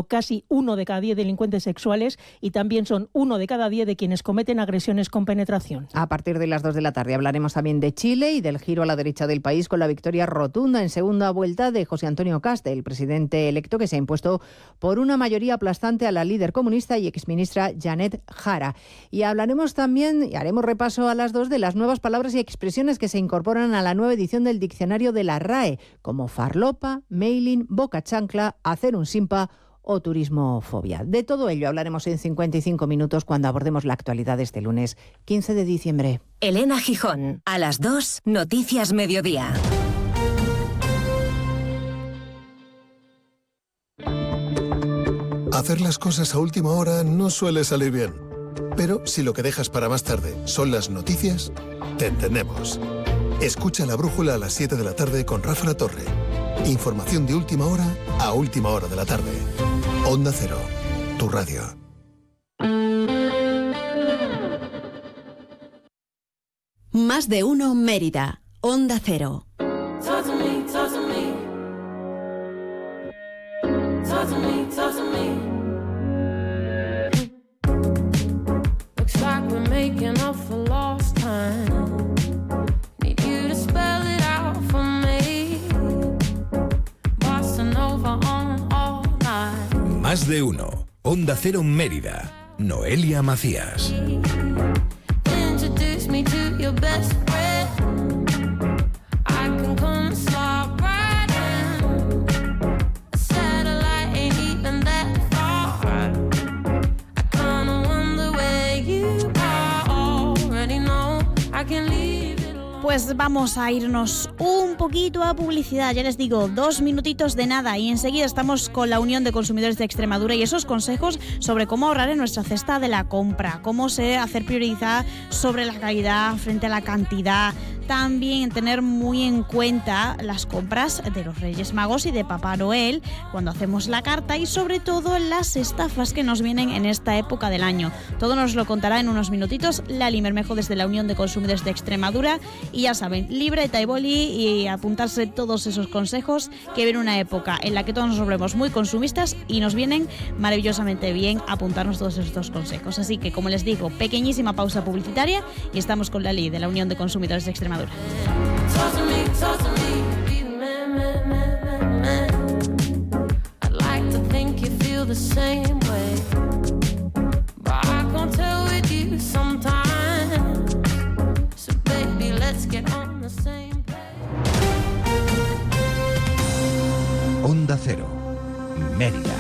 casi 1 de cada 10 delincuentes sexuales y también son 1 de cada 10 de quienes cometen agresiones con penetración. A partir de las 2 de la tarde hablaremos también de Chile y del giro a la derecha del país con la victoria rotunda en segunda vuelta de José Antonio Kast, el presidente electo que se ha impuesto por una mayoría aplastante a la líder comunista y exministra Janet Jara. Y hablaremos también y haremos repaso a las 2 de las nuevas palabras y expresiones que se incorporan a la nueva edición del diccionario de la RAE, como farlopa, mailing, boca chancla, hacer un simpa o turismofobia. De todo ello hablaremos en 55 minutos cuando abordemos la actualidad de este lunes 15 de diciembre. Elena Gijón, a las 2, Noticias Mediodía. Hacer las cosas a última hora no suele salir bien. Pero si lo que dejas para más tarde son las noticias, te entendemos. Escucha La Brújula a las 7 de la tarde con Rafa La Torre. Información de última hora a última hora de la tarde. Onda Cero, tu radio. Más de uno Mérida, Onda Cero. Looks like we're making up for lost time. Need you to spell it out for me. Bossa Nova on all night. Más de uno. Onda Cero Mérida. Noelia Macías. Introduce me to your best friend. I can come and slide right in. A satellite ain't even that far. I kinda wonder where you are. Already know I can leave it alone. Pues vamos a irnos un poquito a publicidad, ya les digo, 2 minutitos de nada y enseguida estamos con la Unión de Consumidores de Extremadura y esos consejos sobre cómo ahorrar en nuestra cesta de la compra, cómo hacer prioridad sobre la calidad frente a la cantidad, también tener muy en cuenta las compras de los Reyes Magos y de Papá Noel cuando hacemos la carta y sobre todo las estafas que nos vienen en esta época del año. Todo nos lo contará en unos minutitos Lali Bermejo desde la Unión de Consumidores de Extremadura y ya saben, libreta y boli y apuntarse todos esos consejos que viene una época en la que todos nos volvemos muy consumistas y nos vienen maravillosamente bien apuntarnos todos estos consejos. Así que, como les digo, pequeñísima pausa publicitaria y estamos con Lali de la Unión de Consumidores de Extremadura. I'd like to think you feel the same way, but I can't tell with you sometimes. So baby, let's get on the same page. Onda Cero. Mérida.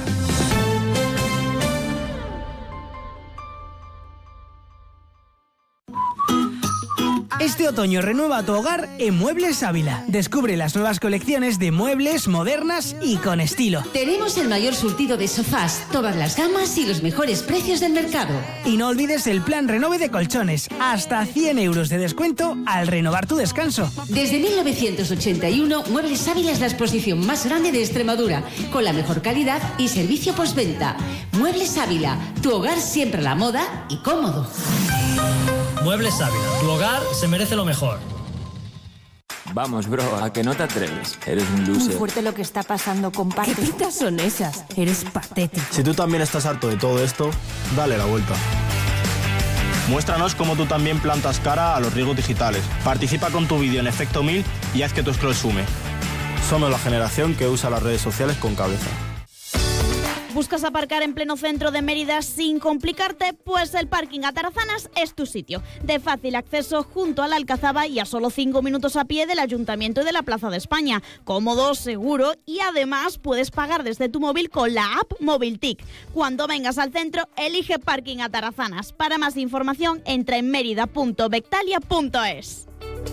Este otoño renueva tu hogar en Muebles Ávila. Descubre las nuevas colecciones de muebles modernas y con estilo. Tenemos el mayor surtido de sofás, todas las gamas y los mejores precios del mercado. Y no olvides el plan Renove de colchones. Hasta 100 euros de descuento al renovar tu descanso. Desde 1981, Muebles Ávila es la exposición más grande de Extremadura, con la mejor calidad y servicio postventa. Muebles Ávila, tu hogar siempre a la moda y cómodo. Muebles Ávila, tu hogar se merece lo mejor. Vamos, bro, a que no te atreves. Eres un loser. Muy fuerte lo que está pasando, comparte. ¿Qué pintas son esas? Eres patético. Si tú también estás harto de todo esto, dale la vuelta. Muéstranos cómo tú también plantas cara a los riesgos digitales. Participa con tu vídeo en Efecto 1000 y haz que tu scroll sume. Somos la generación que usa las redes sociales con cabeza. ¿Buscas aparcar en pleno centro de Mérida sin complicarte? Pues el Parking Atarazanas es tu sitio. De fácil acceso junto a la Alcazaba y a solo 5 minutos a pie del Ayuntamiento y de la Plaza de España. Cómodo, seguro y además puedes pagar desde tu móvil con la app MobilTic. Cuando vengas al centro, elige Parking Atarazanas. Para más información, entra en merida.bectalia.es.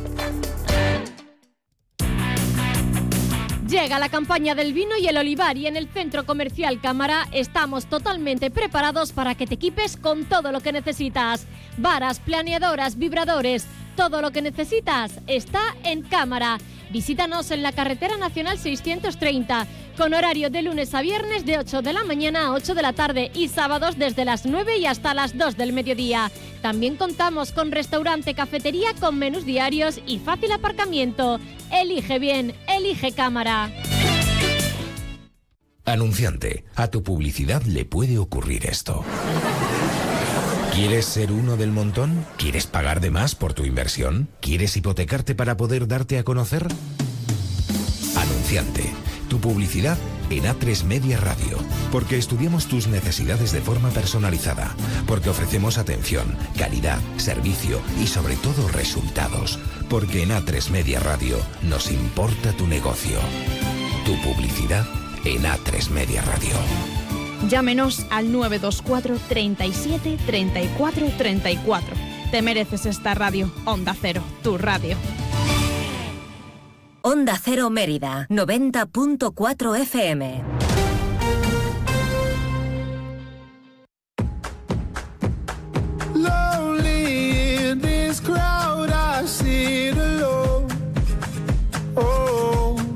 Llega la campaña del vino y el olivar y en el Centro Comercial Cámara estamos totalmente preparados para que te equipes con todo lo que necesitas. Varas, planeadoras, vibradores, todo lo que necesitas está en Cámara. Visítanos en la Carretera Nacional 630, con horario de lunes a viernes de 8 de la mañana a 8 de la tarde y sábados desde las 9 y hasta las 2 del mediodía. También contamos con restaurante, cafetería con menús diarios y fácil aparcamiento. Elige bien, elige Cámara. Anunciante, a tu publicidad le puede ocurrir esto. ¿Quieres ser uno del montón? ¿Quieres pagar de más por tu inversión? ¿Quieres hipotecarte para poder darte a conocer? Anunciante, tu publicidad en A3 Media Radio, porque estudiamos tus necesidades de forma personalizada, porque ofrecemos atención, calidad, servicio y sobre todo resultados, porque en A3 Media Radio nos importa tu negocio. Tu publicidad en A3 Media Radio. Llámenos al 924 37 34 34. Te mereces esta radio. Onda Cero, tu radio. Onda Cero Mérida, 90.4 FM. Lonely in this crowd, I sit alone. Oh,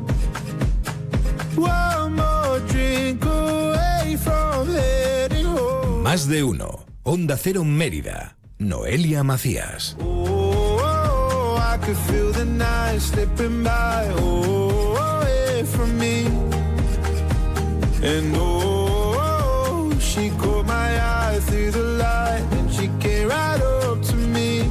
one more drink away from heading home. Más de uno. Onda Cero Mérida. Noelia Macías. I could feel the night slipping by, away from me. And she caught my eye through the light, and she came right up to me.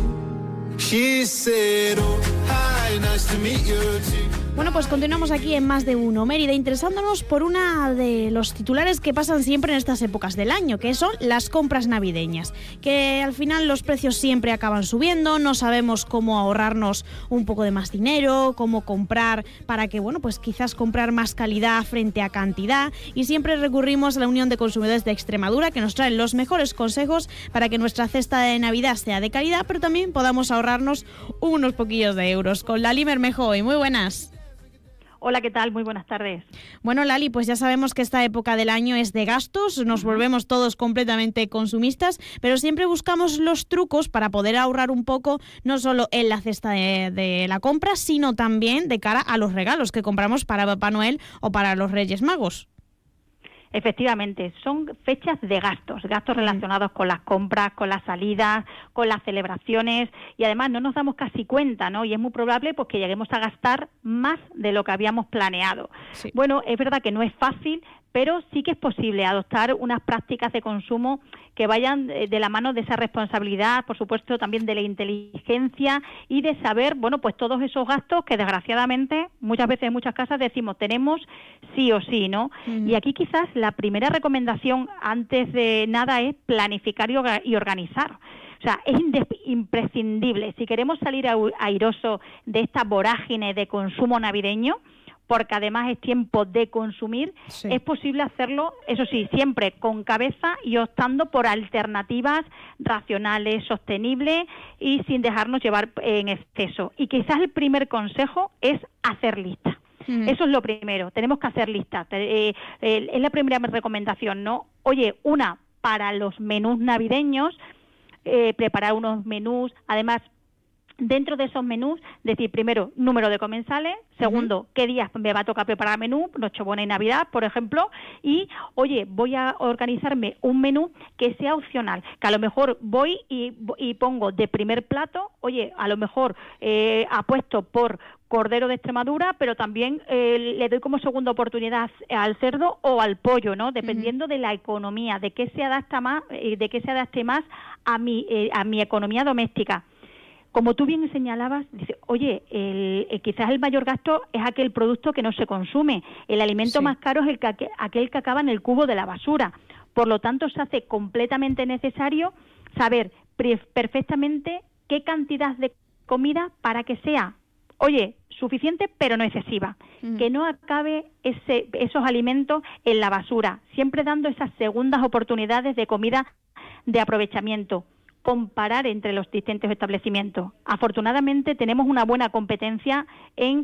She said, oh, hi, nice to meet you too. Bueno, pues continuamos aquí en Más de Uno Mérida, interesándonos por una de los titulares que pasan siempre en estas épocas del año, que son las compras navideñas, que al final los precios siempre acaban subiendo, no sabemos cómo ahorrarnos un poco de más dinero, cómo comprar para que, bueno, pues quizás comprar más calidad frente a cantidad, y siempre recurrimos a la Unión de Consumidores de Extremadura, que nos traen los mejores consejos para que nuestra cesta de Navidad sea de calidad, pero también podamos ahorrarnos unos poquillos de euros. Con Lali Bermejo, muy buenas. Hola, ¿qué tal? Muy buenas tardes. Bueno, Lali, pues ya sabemos que esta época del año es de gastos, nos volvemos todos completamente consumistas, pero siempre buscamos los trucos para poder ahorrar un poco, no solo en la cesta de la compra, sino también de cara a los regalos que compramos para Papá Noel o para los Reyes Magos. Efectivamente, son fechas de gastos relacionados con las compras, con las salidas, con las celebraciones, y además no nos damos casi cuenta, ¿no? Y es muy probable pues que lleguemos a gastar más de lo que habíamos planeado. Sí. Bueno, es verdad que no es fácil, pero sí que es posible adoptar unas prácticas de consumo que vayan de la mano de esa responsabilidad, por supuesto también de la inteligencia y de saber, bueno, pues todos esos gastos que desgraciadamente muchas veces en muchas casas decimos tenemos sí o sí, ¿no? Y aquí quizás la primera recomendación antes de nada es planificar y organizar. O sea, es imprescindible. Si queremos salir airoso de esta vorágine de consumo navideño, porque además es tiempo de consumir, sí, es posible hacerlo, eso sí, siempre con cabeza y optando por alternativas racionales, sostenibles y sin dejarnos llevar en exceso. Y quizás el primer consejo es hacer listas. Eso es lo primero, tenemos que hacer listas. Es la primera recomendación, ¿no? Oye, una, para los menús navideños, preparar unos menús, además, dentro de esos menús, decir primero número de comensales, segundo, qué días me va a tocar preparar menú, Nochebuena y Navidad, por ejemplo, y oye, voy a organizarme un menú que sea opcional, que a lo mejor voy y pongo de primer plato, oye, a lo mejor apuesto por cordero de Extremadura, pero también le doy como segunda oportunidad al cerdo o al pollo, ¿no? Dependiendo de la economía, de qué se adapta más, de qué se adapte más a mi economía doméstica. Como tú bien señalabas, dice, oye, quizás el mayor gasto es aquel producto que no se consume. El alimento más caro es aquel que acaba en el cubo de la basura. Por lo tanto, se hace completamente necesario saber perfectamente qué cantidad de comida para que sea, oye, suficiente pero no excesiva. Que no acabe esos alimentos en la basura. Siempre dando esas segundas oportunidades de comida de aprovechamiento. Comparar entre los distintos establecimientos. Afortunadamente tenemos una buena competencia en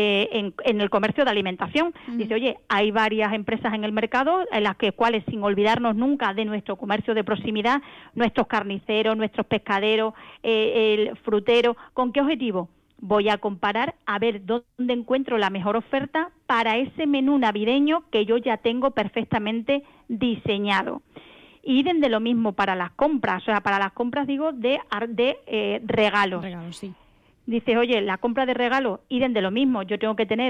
el comercio de alimentación. Dice, oye, hay varias empresas en el mercado en las cuales, sin olvidarnos nunca de nuestro comercio de proximidad, nuestros carniceros, nuestros pescaderos, el frutero, ¿con qué objetivo? Voy a comparar a ver dónde encuentro la mejor oferta para ese menú navideño que yo ya tengo perfectamente diseñado. Y de lo mismo para las compras, o sea, para las compras digo de regalos. Regalos, sí. Dices, oye, la compra de regalo, de lo mismo, yo tengo que tener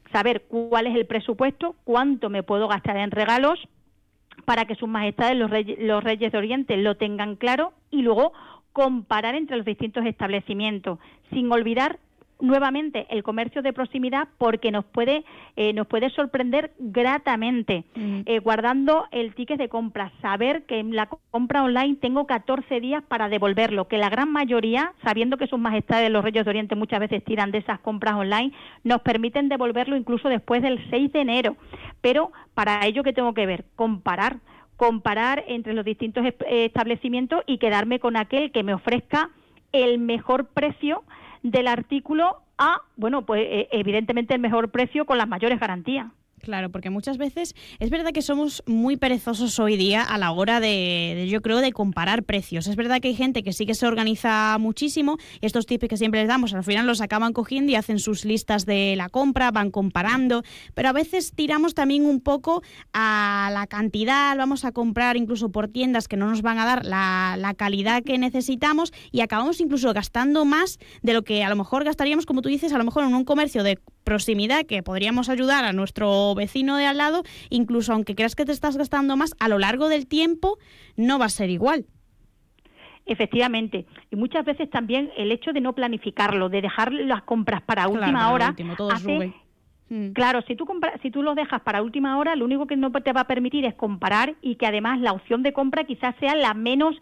saber cuál es el presupuesto, cuánto me puedo gastar en regalos, para que sus majestades, los reyes de Oriente, lo tengan claro, y luego comparar entre los distintos establecimientos, sin olvidar nuevamente el comercio de proximidad, porque nos puede sorprender gratamente, guardando el ticket de compra, saber que en la compra online tengo 14 días para devolverlo, que la gran mayoría, sabiendo que sus majestades los reyes de Oriente muchas veces tiran de esas compras online, nos permiten devolverlo incluso después del 6 de enero, pero para ello, ¿qué tengo que ver? Comparar entre los distintos establecimientos y quedarme con aquel que me ofrezca el mejor precio del artículo evidentemente el mejor precio con las mayores garantías. Claro, porque muchas veces es verdad que somos muy perezosos hoy día a la hora yo creo, de comparar precios. Es verdad que hay gente que sí que se organiza muchísimo y estos tips que siempre les damos, al final los acaban cogiendo y hacen sus listas de la compra, van comparando, pero a veces tiramos también un poco a la cantidad, vamos a comprar incluso por tiendas que no nos van a dar la calidad que necesitamos y acabamos incluso gastando más de lo que a lo mejor gastaríamos, como tú dices, a lo mejor en un comercio de proximidad que podríamos ayudar a nuestro vecino de al lado, incluso aunque creas que te estás gastando más, a lo largo del tiempo no va a ser igual. Efectivamente, y muchas veces también el hecho de no planificarlo, de dejar las compras para última hora, hace... Claro, si tú lo dejas para última hora, lo único que no te va a permitir es comparar y que además la opción de compra quizás sea la menos,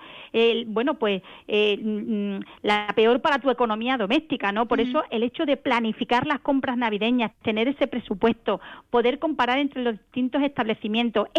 la peor para tu economía doméstica, ¿no? Por eso el hecho de planificar las compras navideñas, tener ese presupuesto, poder comparar entre los distintos establecimientos,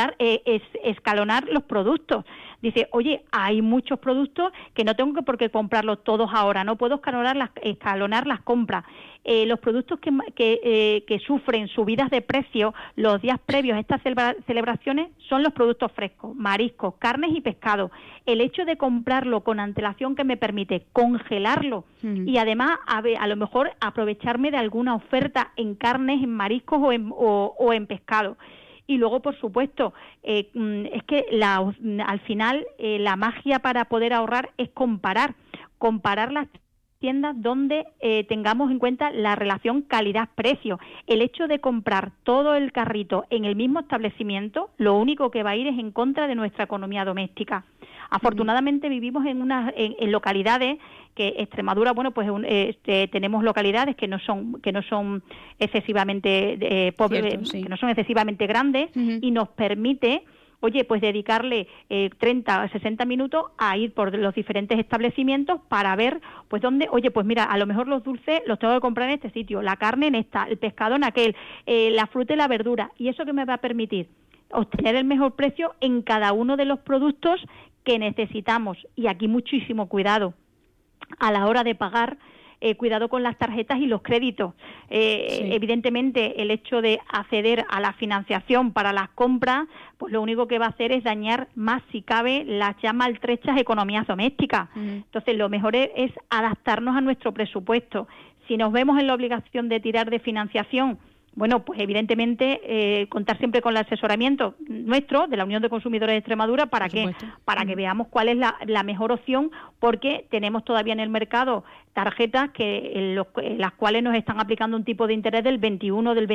escalonar los productos. Dice, oye, hay muchos productos que no tengo por qué comprarlos todos ahora, no puedo escalonar las compras. Los productos que sufren subidas de precio los días previos a estas celebraciones son los productos frescos, mariscos, carnes y pescado. El hecho de comprarlo con antelación que me permite congelarlo y además a lo mejor aprovecharme de alguna oferta en carnes, en mariscos o en pescado. Y luego, por supuesto, es que al final la magia para poder ahorrar es comparar las tiendas donde tengamos en cuenta la relación calidad-precio. El hecho de comprar todo el carrito en el mismo establecimiento, lo único que va a ir es en contra de nuestra economía doméstica. Afortunadamente vivimos en localidades que Extremadura, tenemos localidades que no son excesivamente pobres, que no son excesivamente grandes y nos permite dedicarle 30 o 60 minutos a ir por los diferentes establecimientos para ver, dónde, mira, a lo mejor los dulces los tengo que comprar en este sitio, la carne en esta, el pescado en aquel, la fruta y la verdura, y eso que me va a permitir obtener el mejor precio en cada uno de los productos que necesitamos. Y aquí muchísimo cuidado a la hora de pagar, cuidado con las tarjetas y los créditos. Evidentemente, el hecho de acceder a la financiación para las compras, pues lo único que va a hacer es dañar más, si cabe, las ya maltrechas economías domésticas. Entonces, lo mejor es adaptarnos a nuestro presupuesto. Si nos vemos en la obligación de tirar de financiación, pues evidentemente contar siempre con el asesoramiento nuestro, de la Unión de Consumidores de Extremadura, para que veamos cuál es la mejor opción, porque tenemos todavía en el mercado tarjetas las cuales nos están aplicando un tipo de interés del 21 o del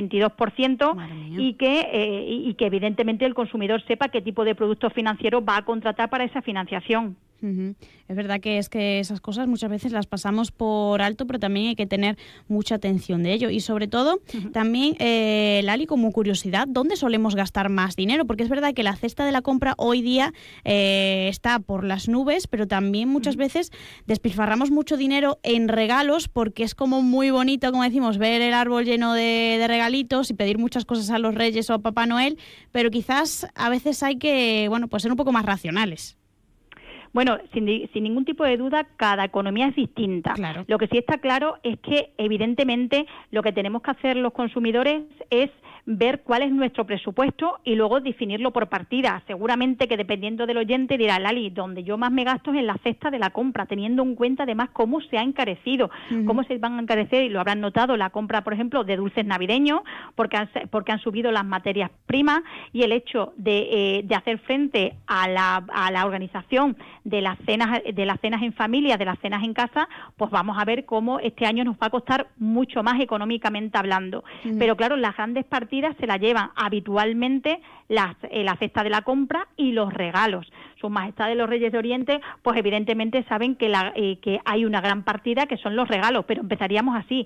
22% y que evidentemente el consumidor sepa qué tipo de productos financieros va a contratar para esa financiación. Es verdad que esas cosas muchas veces las pasamos por alto, pero también hay que tener mucha atención de ello. Y sobre todo, también, Lali, como curiosidad, ¿dónde solemos gastar más dinero? Porque es verdad que la cesta de la compra hoy día está por las nubes, pero también muchas veces despilfarramos mucho dinero en regalos, porque es como muy bonito, como decimos, ver el árbol lleno de regalitos y pedir muchas cosas a los Reyes o a Papá Noel, pero quizás a veces hay que, ser un poco más racionales. Bueno, sin ningún tipo de duda, cada economía es distinta. Claro. Lo que sí está claro es que, evidentemente, lo que tenemos que hacer los consumidores es ver cuál es nuestro presupuesto y luego definirlo por partida. Seguramente que dependiendo del oyente dirá, Lali, donde yo más me gasto es en la cesta de la compra, teniendo en cuenta además cómo se ha encarecido, cómo se van a encarecer, y lo habrán notado, la compra, por ejemplo, de dulces navideños, porque han subido las materias primas, y el hecho de hacer frente a la organización de las cenas en familia, de las cenas en casa, pues vamos a ver cómo este año nos va a costar mucho más económicamente hablando. Pero claro, las grandes partidas se las llevan habitualmente la cesta de la compra y los regalos. Sus Majestades los Reyes de Oriente, pues evidentemente saben que hay una gran partida que son los regalos, pero empezaríamos así,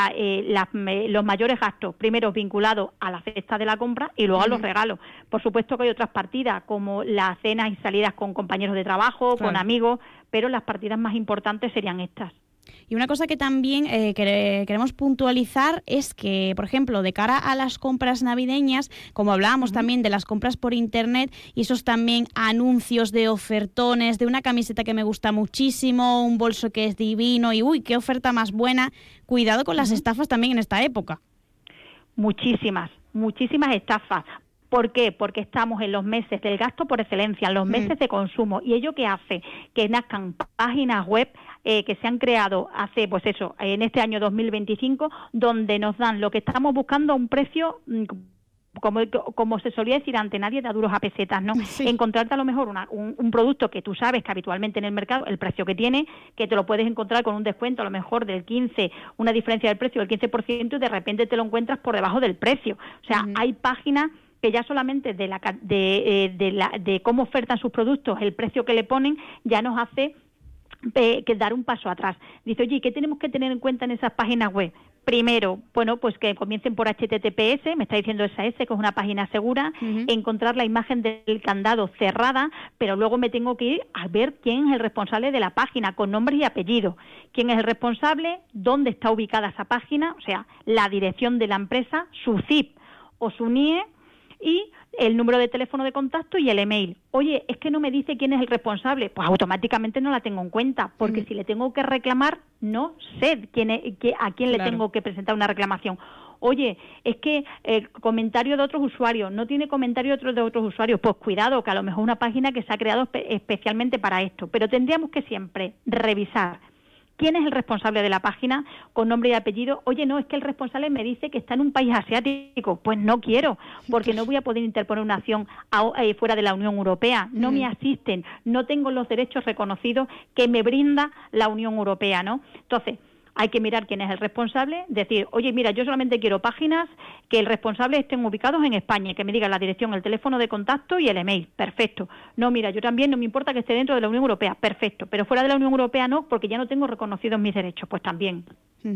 los mayores gastos, primero vinculados a la cesta de la compra y luego a los regalos. Por supuesto que hay otras partidas, como las cenas y salidas con compañeros de trabajo, con amigos, pero las partidas más importantes serían estas. Y una cosa que también queremos puntualizar es que, por ejemplo, de cara a las compras navideñas, como hablábamos también de las compras por internet y esos también anuncios de ofertones, de una camiseta que me gusta muchísimo, un bolso que es divino y ¡uy, qué oferta más buena! Cuidado con las estafas también en esta época. Muchísimas estafas. ¿Por qué? Porque estamos en los meses del gasto por excelencia, en los meses de consumo. ¿Y ello qué hace? Que nazcan páginas web que se han creado hace, pues eso, en este año 2025, donde nos dan lo que estamos buscando a un precio, como se solía decir antes, nadie da duros a pesetas, ¿no? Sí. Encontrarte a lo mejor un producto que tú sabes que habitualmente en el mercado, el precio que tiene, que te lo puedes encontrar con un descuento a lo mejor del 15%, una diferencia del precio del 15%, y de repente te lo encuentras por debajo del precio. O sea, hay páginas que ya solamente de cómo ofertan sus productos, el precio que le ponen, ya nos hace que dar un paso atrás. Dice, oye, ¿qué tenemos que tener en cuenta en esas páginas web? Primero, bueno, pues que comiencen por HTTPS, me está diciendo SAS, que es una página segura, encontrar la imagen del candado cerrada, pero luego me tengo que ir a ver quién es el responsable de la página, con nombres y apellidos. ¿Quién es el responsable? ¿Dónde está ubicada esa página? O sea, la dirección de la empresa, su CIP o su NIE, y el número de teléfono de contacto y el email. Oye, es que no me dice quién es el responsable. Pues automáticamente no la tengo en cuenta, porque si le tengo que reclamar, no sé a quién le tengo que presentar una reclamación. Oye, es que el comentario de otros usuarios, no tiene comentario de otros usuarios. Pues cuidado, que a lo mejor una página que se ha creado especialmente para esto. Pero tendríamos que siempre revisar quién es el responsable de la página, con nombre y apellido. Oye, no, es que el responsable me dice que está en un país asiático. Pues no quiero, porque no voy a poder interponer una acción fuera de la Unión Europea. No me asisten, no tengo los derechos reconocidos que me brinda la Unión Europea, ¿no? Entonces, hay que mirar quién es el responsable, decir, oye, mira, yo solamente quiero páginas que el responsable estén ubicados en España, que me digan la dirección, el teléfono de contacto y el email. Perfecto. No, mira, yo también no me importa que esté dentro de la Unión Europea. Perfecto. Pero fuera de la Unión Europea no, porque ya no tengo reconocidos mis derechos. Pues también.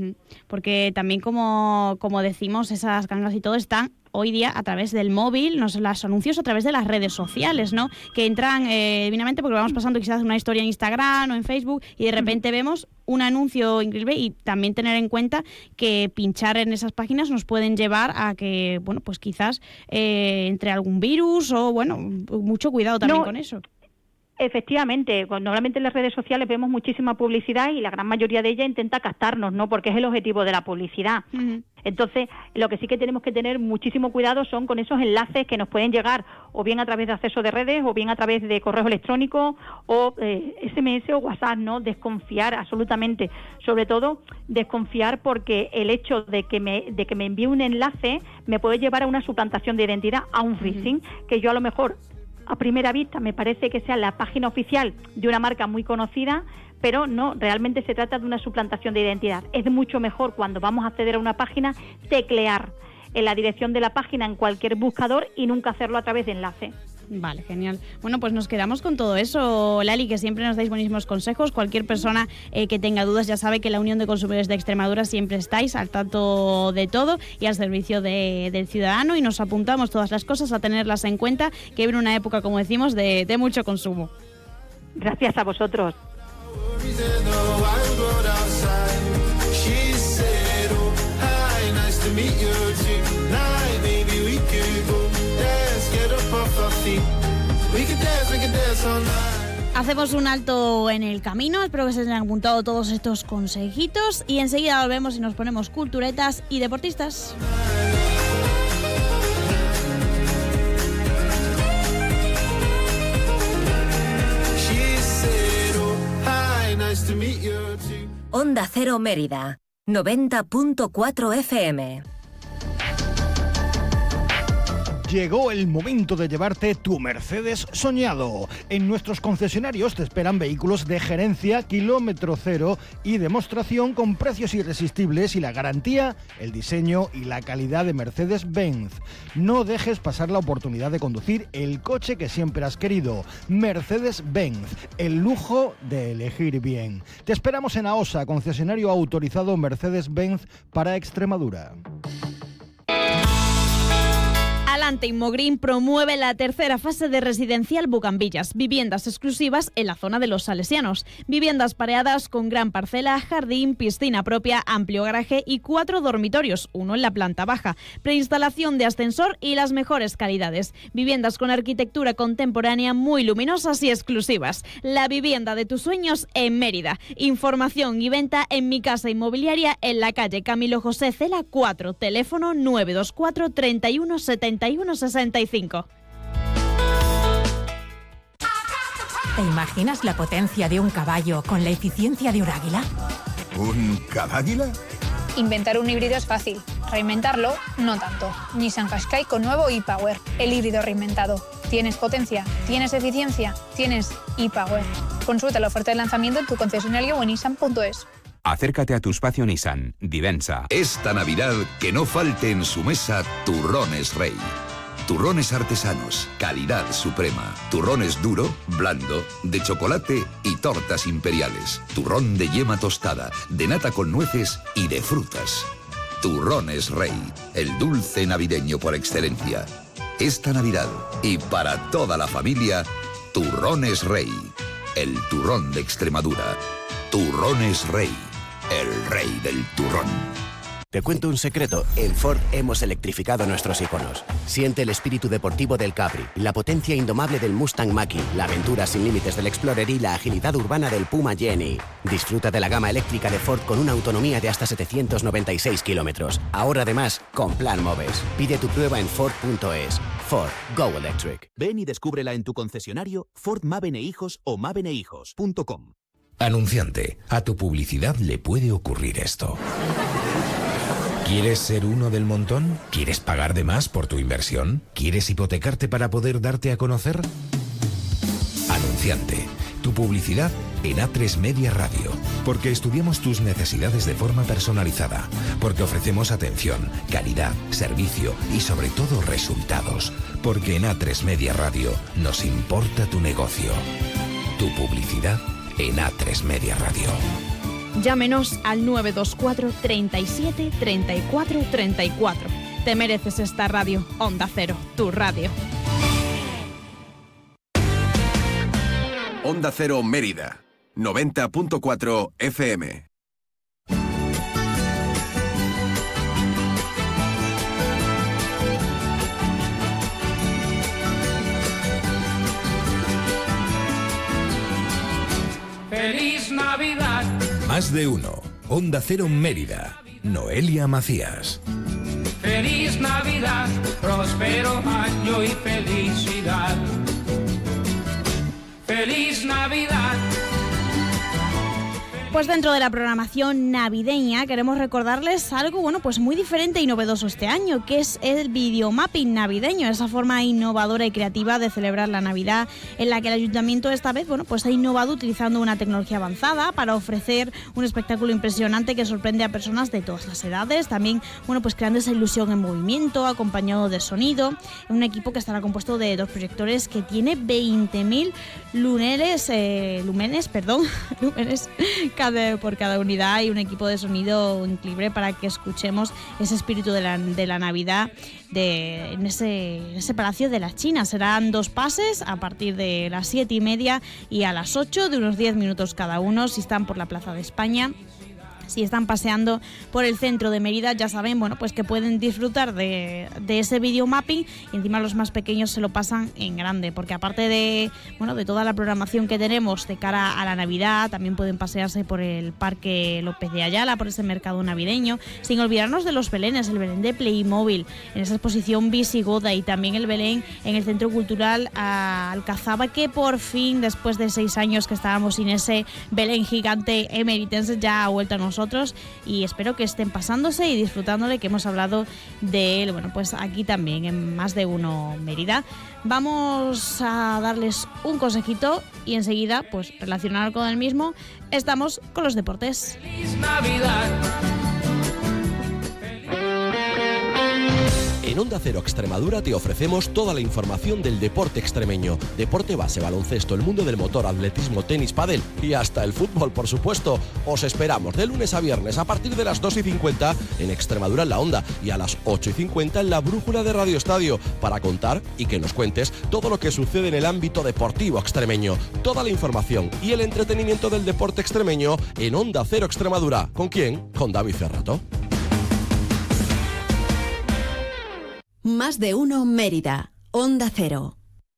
Porque también, como decimos, esas gangas y todo están hoy día a través del móvil, los anuncios a través de las redes sociales, ¿no? Que entran divinamente porque vamos pasando quizás una historia en Instagram o en Facebook y de repente vemos un anuncio increíble, y también tener en cuenta que pinchar en esas páginas nos pueden llevar a que, bueno, pues quizás entre algún virus o, bueno, mucho cuidado también con eso. Efectivamente, normalmente en las redes sociales vemos muchísima publicidad y la gran mayoría de ella intenta captarnos, ¿no? Porque es el objetivo de la publicidad. Entonces, lo que sí que tenemos que tener muchísimo cuidado son con esos enlaces que nos pueden llegar o bien a través de acceso de redes o bien a través de correos electrónicos o SMS o WhatsApp, ¿no? Desconfiar absolutamente. Sobre todo, desconfiar porque el hecho de que me envíe un enlace me puede llevar a una suplantación de identidad, a un phishing, que yo a lo mejor a primera vista me parece que sea la página oficial de una marca muy conocida, pero no, realmente se trata de una suplantación de identidad. Es mucho mejor cuando vamos a acceder a una página teclear en la dirección de la página en cualquier buscador y nunca hacerlo a través de enlace. Vale, genial. Bueno, pues nos quedamos con todo eso, Lali, que siempre nos dais buenísimos consejos. Cualquier persona que tenga dudas ya sabe que la Unión de Consumidores de Extremadura siempre estáis al tanto de todo y al servicio del ciudadano, y nos apuntamos todas las cosas a tenerlas en cuenta, que viene una época, como decimos, de mucho consumo. Gracias a vosotros. Hacemos un alto en el camino, espero que se hayan apuntado todos estos consejitos y enseguida volvemos y nos ponemos culturetas y deportistas. Onda Cero Mérida, 90.4 FM. Llegó el momento de llevarte tu Mercedes soñado. En nuestros concesionarios te esperan vehículos de gerencia, kilómetro cero y demostración con precios irresistibles y la garantía, el diseño y la calidad de Mercedes-Benz. No dejes pasar la oportunidad de conducir el coche que siempre has querido. Mercedes-Benz, el lujo de elegir bien. Te esperamos en AOSA, concesionario autorizado Mercedes-Benz para Extremadura. Alante Inmogreen promueve la tercera fase de Residencial Bugambillas, viviendas exclusivas en la zona de los Salesianos. Viviendas pareadas con gran parcela, jardín, piscina propia, amplio garaje y 4 dormitorios, uno en la planta baja, preinstalación de ascensor y las mejores calidades. Viviendas con arquitectura contemporánea muy luminosas y exclusivas. La vivienda de tus sueños en Mérida. Información y venta en Mi Casa Inmobiliaria en la calle Camilo José Cela 4, teléfono 924 31 71 65. ¿Te imaginas la potencia de un caballo con la eficiencia de un águila? ¿Un caballo? Inventar un híbrido es fácil, reinventarlo no tanto. Nissan Qashqai con nuevo e-Power, el híbrido reinventado. ¿Tienes potencia? ¿Tienes eficiencia? ¿Tienes e-Power? Consulta la oferta de lanzamiento en tu concesionario o en nissan.es. Acércate a tu espacio Nissan, Divensa. Esta Navidad que no falte en su mesa Turrones Rey. Turrones artesanos, calidad suprema. Turrones duro, blando, de chocolate y tortas imperiales. Turrón de yema tostada, de nata con nueces y de frutas. Turrones Rey, el dulce navideño por excelencia. Esta Navidad y para toda la familia, Turrones Rey, el turrón de Extremadura. Turrones Rey, el rey del turrón. Te cuento un secreto, en Ford hemos electrificado nuestros iconos. Siente el espíritu deportivo del Capri, la potencia indomable del Mustang Mach-E, la aventura sin límites del Explorer y la agilidad urbana del Puma Jenny. Disfruta de la gama eléctrica de Ford con una autonomía de hasta 796 kilómetros. Ahora además, con Plan Moves. Pide tu prueba en Ford.es. Ford, Go Electric. Ven y descúbrela en tu concesionario Ford Mavene Hijos o mavenehijos.com. Anunciante, a tu publicidad le puede ocurrir esto. ¿Quieres ser uno del montón? ¿Quieres pagar de más por tu inversión? ¿Quieres hipotecarte para poder darte a conocer? Anunciante, tu publicidad en A3 Media Radio. Porque estudiamos tus necesidades de forma personalizada. Porque ofrecemos atención, calidad, servicio y sobre todo resultados. Porque en A3 Media Radio nos importa tu negocio. Tu publicidad en A3 Media Radio. Llámenos al 924 37 34 34. Te mereces esta radio. Onda Cero, tu radio. Onda Cero Mérida, 90.4 FM. ¡Feliz Navidad! Más de uno. Onda Cero Mérida. Noelia Macías. ¡Feliz Navidad! Próspero año y felicidad. ¡Feliz Navidad! Pues dentro de la programación navideña queremos recordarles algo, bueno, pues muy diferente y novedoso este año, que es el videomapping navideño, esa forma innovadora y creativa de celebrar la Navidad, en la que el Ayuntamiento esta vez, bueno, pues ha innovado utilizando una tecnología avanzada para ofrecer un espectáculo impresionante que sorprende a personas de todas las edades, también, bueno, pues creando esa ilusión en movimiento, acompañado de sonido, un equipo que estará compuesto de 2 proyectores que tiene 20.000 lúmenes por cada unidad y un equipo de sonido increíble para que escuchemos ese espíritu de la Navidad en ese Palacio de las Chinas. Serán 2 pases a partir de las 7:30 y a las 8, de unos 10 minutos cada uno, si están por la Plaza de España. Si están paseando por el centro de Mérida, ya saben, bueno, pues que pueden disfrutar de ese videomapping, y encima los más pequeños se lo pasan en grande, porque aparte de toda la programación que tenemos de cara a la Navidad, también pueden pasearse por el Parque López de Ayala, por ese mercado navideño, sin olvidarnos de los belenes, el Belén de Playmobil, en esa exposición visigoda, y también el Belén en el Centro Cultural Alcazaba, que por fin, después de 6 años que estábamos sin ese Belén gigante emeritense, ya ha vuelto a nosotros. vosotros y espero que estén pasándose y disfrutándole, que hemos hablado de él, bueno, pues aquí también en Más de Uno Mérida. Vamos a darles un consejito y enseguida, pues relacionado con el mismo, estamos con los deportes. ¡Feliz Navidad! En Onda Cero Extremadura te ofrecemos toda la información del deporte extremeño. Deporte base, baloncesto, el mundo del motor, atletismo, tenis, pádel y hasta el fútbol, por supuesto. Os esperamos de lunes a viernes a partir de las 2:50 en Extremadura en la Onda y a las 8:50 en la Brújula de Radio Estadio para contar y que nos cuentes todo lo que sucede en el ámbito deportivo extremeño. Toda la información y el entretenimiento del deporte extremeño en Onda Cero Extremadura. ¿Con quién? Con David Cerrato. Más de Uno Mérida, Onda Cero.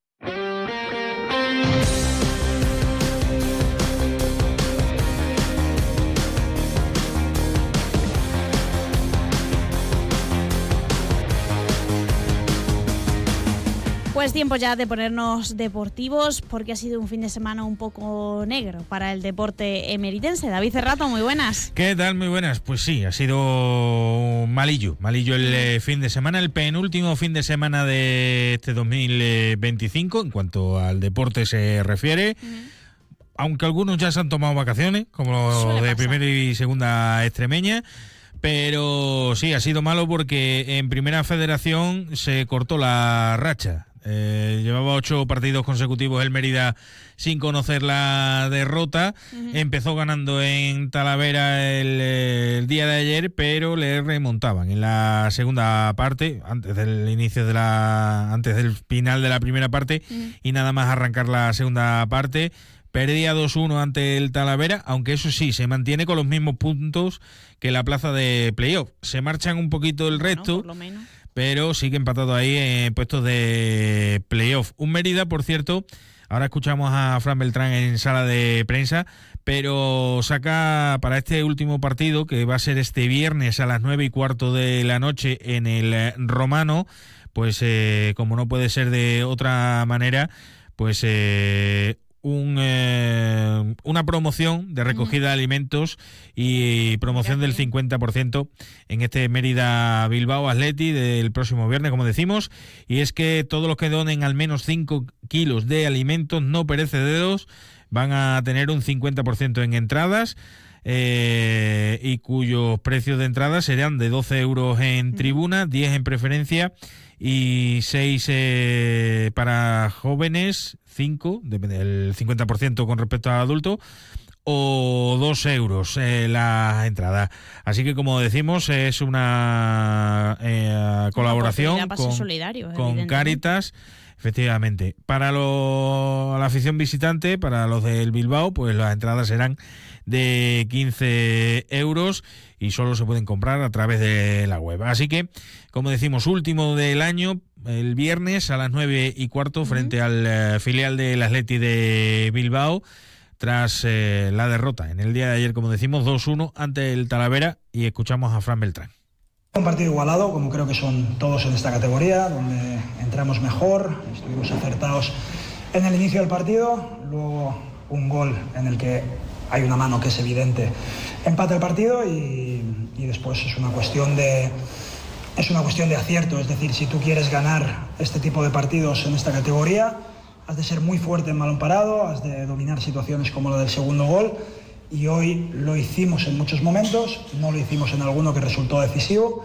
Pues tiempo ya de ponernos deportivos porque ha sido un fin de semana un poco negro para el deporte emeritense. David Cerrato, muy buenas. ¿Qué tal? Muy buenas. Pues sí, ha sido malillo el fin de semana, el penúltimo fin de semana de este 2025 en cuanto al deporte se refiere. Aunque algunos ya se han tomado vacaciones, como los de primera y segunda extremeña. Pero sí, ha sido malo porque en Primera Federación se cortó la racha. Llevaba 8 partidos consecutivos el Mérida sin conocer la derrota. Empezó ganando en Talavera el día de ayer, pero le remontaban en la segunda parte, antes del final de la primera parte y nada más arrancar la segunda parte. Perdía 2-1 ante el Talavera, aunque eso sí, se mantiene con los mismos puntos que la plaza de playoff. Se marchan un poquito el resto, por lo menos, pero sigue empatado ahí en puestos de playoff. Un Mérida, por cierto, ahora escuchamos a Fran Beltrán en sala de prensa, pero saca para este último partido, que va a ser este viernes a las 9:15 de la noche en el Romano, pues como no puede ser de otra manera, pues una promoción de recogida de alimentos y promoción del 50% en este Mérida Bilbao Athletic del próximo viernes, como decimos, y es que todos los que donen al menos 5 kilos de alimentos no perecederos van a tener un 50% en entradas, y cuyos precios de entrada serán de 12 euros en tribuna, 10 en preferencia y 6 para jóvenes, 5, depende del 50% con respecto al adulto, o 2 euros la entrada. Así que, como decimos, es una colaboración con Cáritas. Efectivamente, para la afición visitante, para los del Bilbao, pues las entradas serán de 15 euros y solo se pueden comprar a través de la web. Así que, como decimos, último del año, el viernes a las 9:15 frente al filial del Athletic de Bilbao, tras la derrota en el día de ayer, como decimos, 2-1 ante el Talavera, y escuchamos a Fran Beltrán. Un partido igualado, como creo que son todos en esta categoría, donde entramos mejor, estuvimos acertados en el inicio del partido, luego un gol en el que hay una mano que es evidente, empata el partido y después es una cuestión de acierto. Es decir, si tú quieres ganar este tipo de partidos en esta categoría, has de ser muy fuerte en balón parado, has de dominar situaciones como la del segundo gol, y hoy lo hicimos en muchos momentos, no lo hicimos en alguno que resultó decisivo,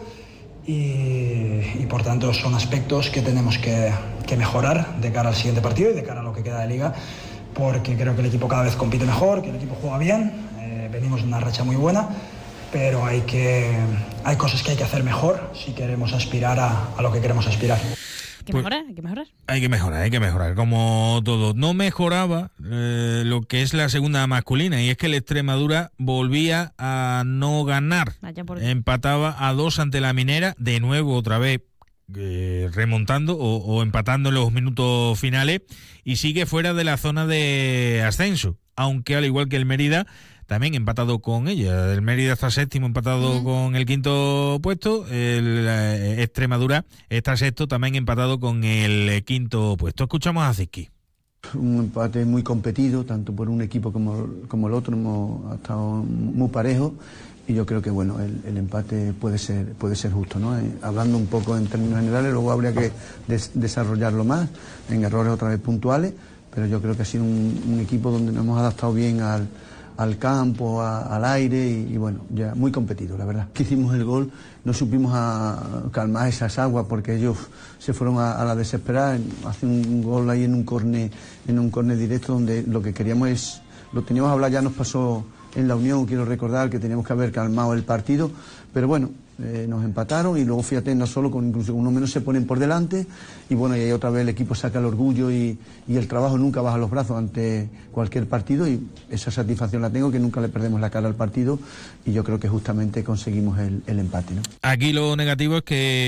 y por tanto son aspectos que tenemos que mejorar de cara al siguiente partido y de cara a lo que queda de liga, porque creo que el equipo cada vez compite mejor, que el equipo juega bien, venimos de una racha muy buena, pero hay cosas que hay que hacer mejor si queremos aspirar a lo que queremos aspirar. Hay que mejorar, como todo. No mejoraba lo que es la segunda masculina, y es que el Extremadura volvía a no ganar. Empataba a 2 ante la Minera, de nuevo otra vez remontando o empatando en los minutos finales, y sigue fuera de la zona de ascenso, aunque al igual que el Mérida, también empatado con ella. El Mérida está séptimo, empatado con el quinto puesto. El Extremadura está sexto, también empatado con el quinto puesto. Escuchamos a Zizki. Un empate muy competido, tanto por un equipo como el otro. Hemos estado muy parejos, y yo creo que bueno, el empate puede ser justo, ¿no? Hablando un poco en términos generales, luego habría que desarrollarlo más, en errores otra vez puntuales, pero yo creo que ha sido un equipo donde nos hemos adaptado bien al campo, al aire y bueno, ya muy competido, la verdad. Que hicimos el gol, no supimos calmar esas aguas porque ellos se fueron a la desesperada, hacen un gol ahí en un córner directo donde lo que queríamos lo teníamos que hablar, ya nos pasó en la Unión, quiero recordar que teníamos que haber calmado el partido, pero bueno, nos empataron y luego fíjate, no solo incluso uno menos se ponen por delante y bueno, y ahí otra vez el equipo saca el orgullo y el trabajo nunca baja los brazos ante cualquier partido y esa satisfacción la tengo, que nunca le perdemos la cara al partido y yo creo que justamente conseguimos el empate, ¿no? Aquí lo negativo es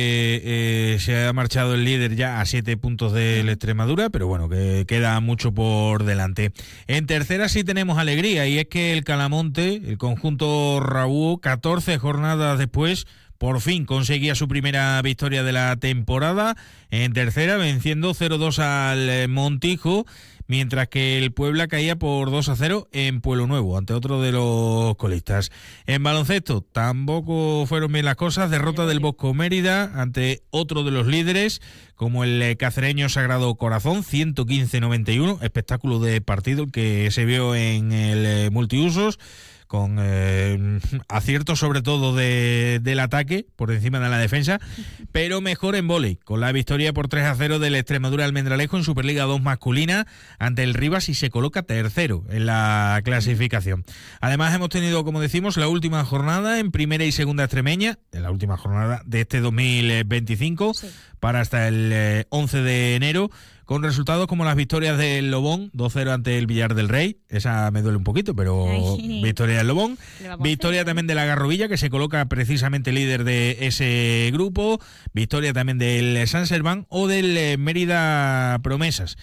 que se ha marchado el líder ya a 7 puntos del Extremadura, pero bueno, que queda mucho por delante. En tercera sí tenemos alegría y es que el Calamonte, el conjunto Rabúo, 14 jornadas después, por fin conseguía su primera victoria de la temporada en tercera, venciendo 0-2 al Montijo, mientras que el Puebla caía por 2-0 en Pueblo Nuevo, ante otro de los colistas. En baloncesto tampoco fueron bien las cosas, derrota del Bosco Mérida ante otro de los líderes, como el cacereño Sagrado Corazón, 115-91, espectáculo de partido el que se vio en el multiusos, con aciertos sobre todo del ataque por encima de la defensa, pero mejor en vóley, con la victoria por 3-0 del Extremadura Almendralejo en Superliga 2 masculina ante el Rivas y se coloca tercero en la clasificación. Además hemos tenido, como decimos, la última jornada en primera y segunda extremeña, en la última jornada de este 2025, sí, para hasta el 11 de enero, con resultados como las victorias del Lobón, 2-0 ante el Villar del Rey, esa me duele un poquito, pero victoria del Lobón, victoria también de la Garrovilla, que se coloca precisamente líder de ese grupo, victoria también del San Serván o del Mérida Promesas,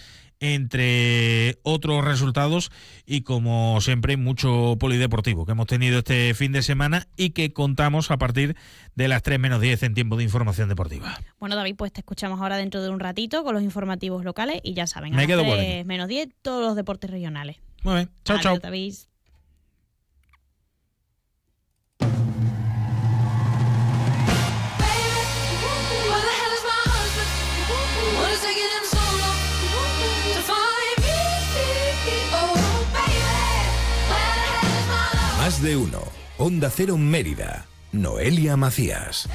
entre otros resultados, y como siempre mucho polideportivo que hemos tenido este fin de semana y que contamos a partir de las 3 menos 10 en tiempo de información deportiva. Bueno, David, pues te escuchamos ahora dentro de un ratito con los informativos locales y ya saben, a las 3 menos 10 todos los deportes regionales. Muy bien, chao, chao. David. Más de uno. Onda Cero Mérida. Noelia Macías.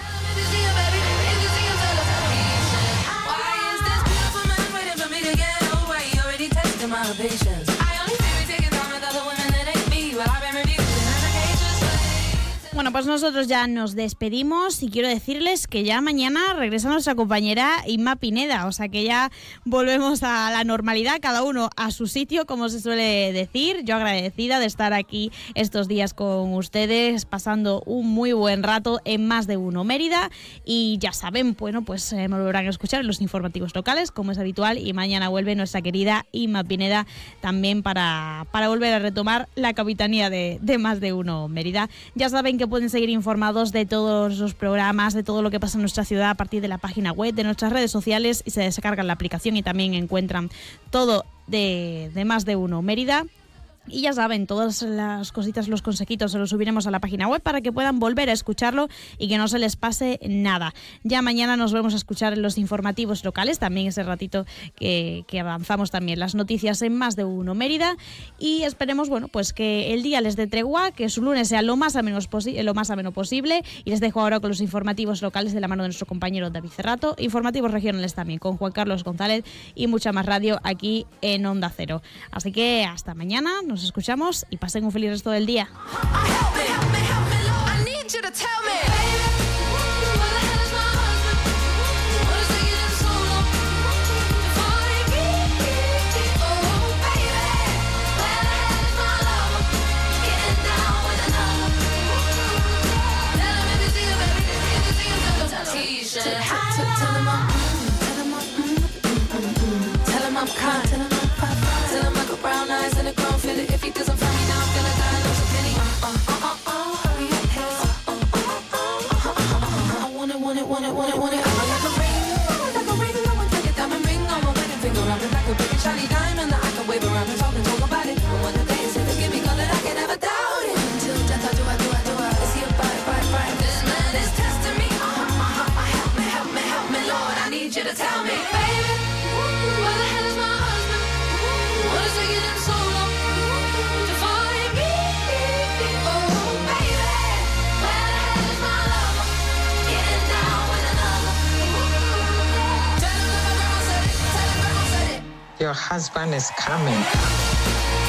Bueno, pues nosotros ya nos despedimos y quiero decirles que ya mañana regresa nuestra compañera Inma Pineda, o sea que ya volvemos a la normalidad, cada uno a su sitio, como se suele decir. Yo agradecida de estar aquí estos días con ustedes, pasando un muy buen rato en Más de Uno Mérida, y ya saben, bueno, pues me volverán a escuchar en los informativos locales, como es habitual, y mañana vuelve nuestra querida Inma Pineda también para volver a retomar la capitanía de Más de Uno Mérida. Ya saben que pueden seguir informados de todos los programas, de todo lo que pasa en nuestra ciudad a partir de la página web, de nuestras redes sociales, y se descargan la aplicación y también encuentran todo de Más de Uno Mérida. Y ya saben, todas las cositas, los consejitos se los subiremos a la página web para que puedan volver a escucharlo y que no se les pase nada. Ya mañana nos vamos a escuchar en los informativos locales, también ese ratito que avanzamos también las noticias en Más de Uno Mérida, y esperemos, bueno, pues que el día les dé tregua, que su lunes sea lo más ameno posible, y les dejo ahora con los informativos locales de la mano de nuestro compañero David Cerrato, informativos regionales también con Juan Carlos González y mucha más radio aquí en Onda Cero. Así que hasta mañana, nos escuchamos y pasen un feliz resto del día. If he doesn't find me now, I'm gonna die, no pity. Your husband is coming.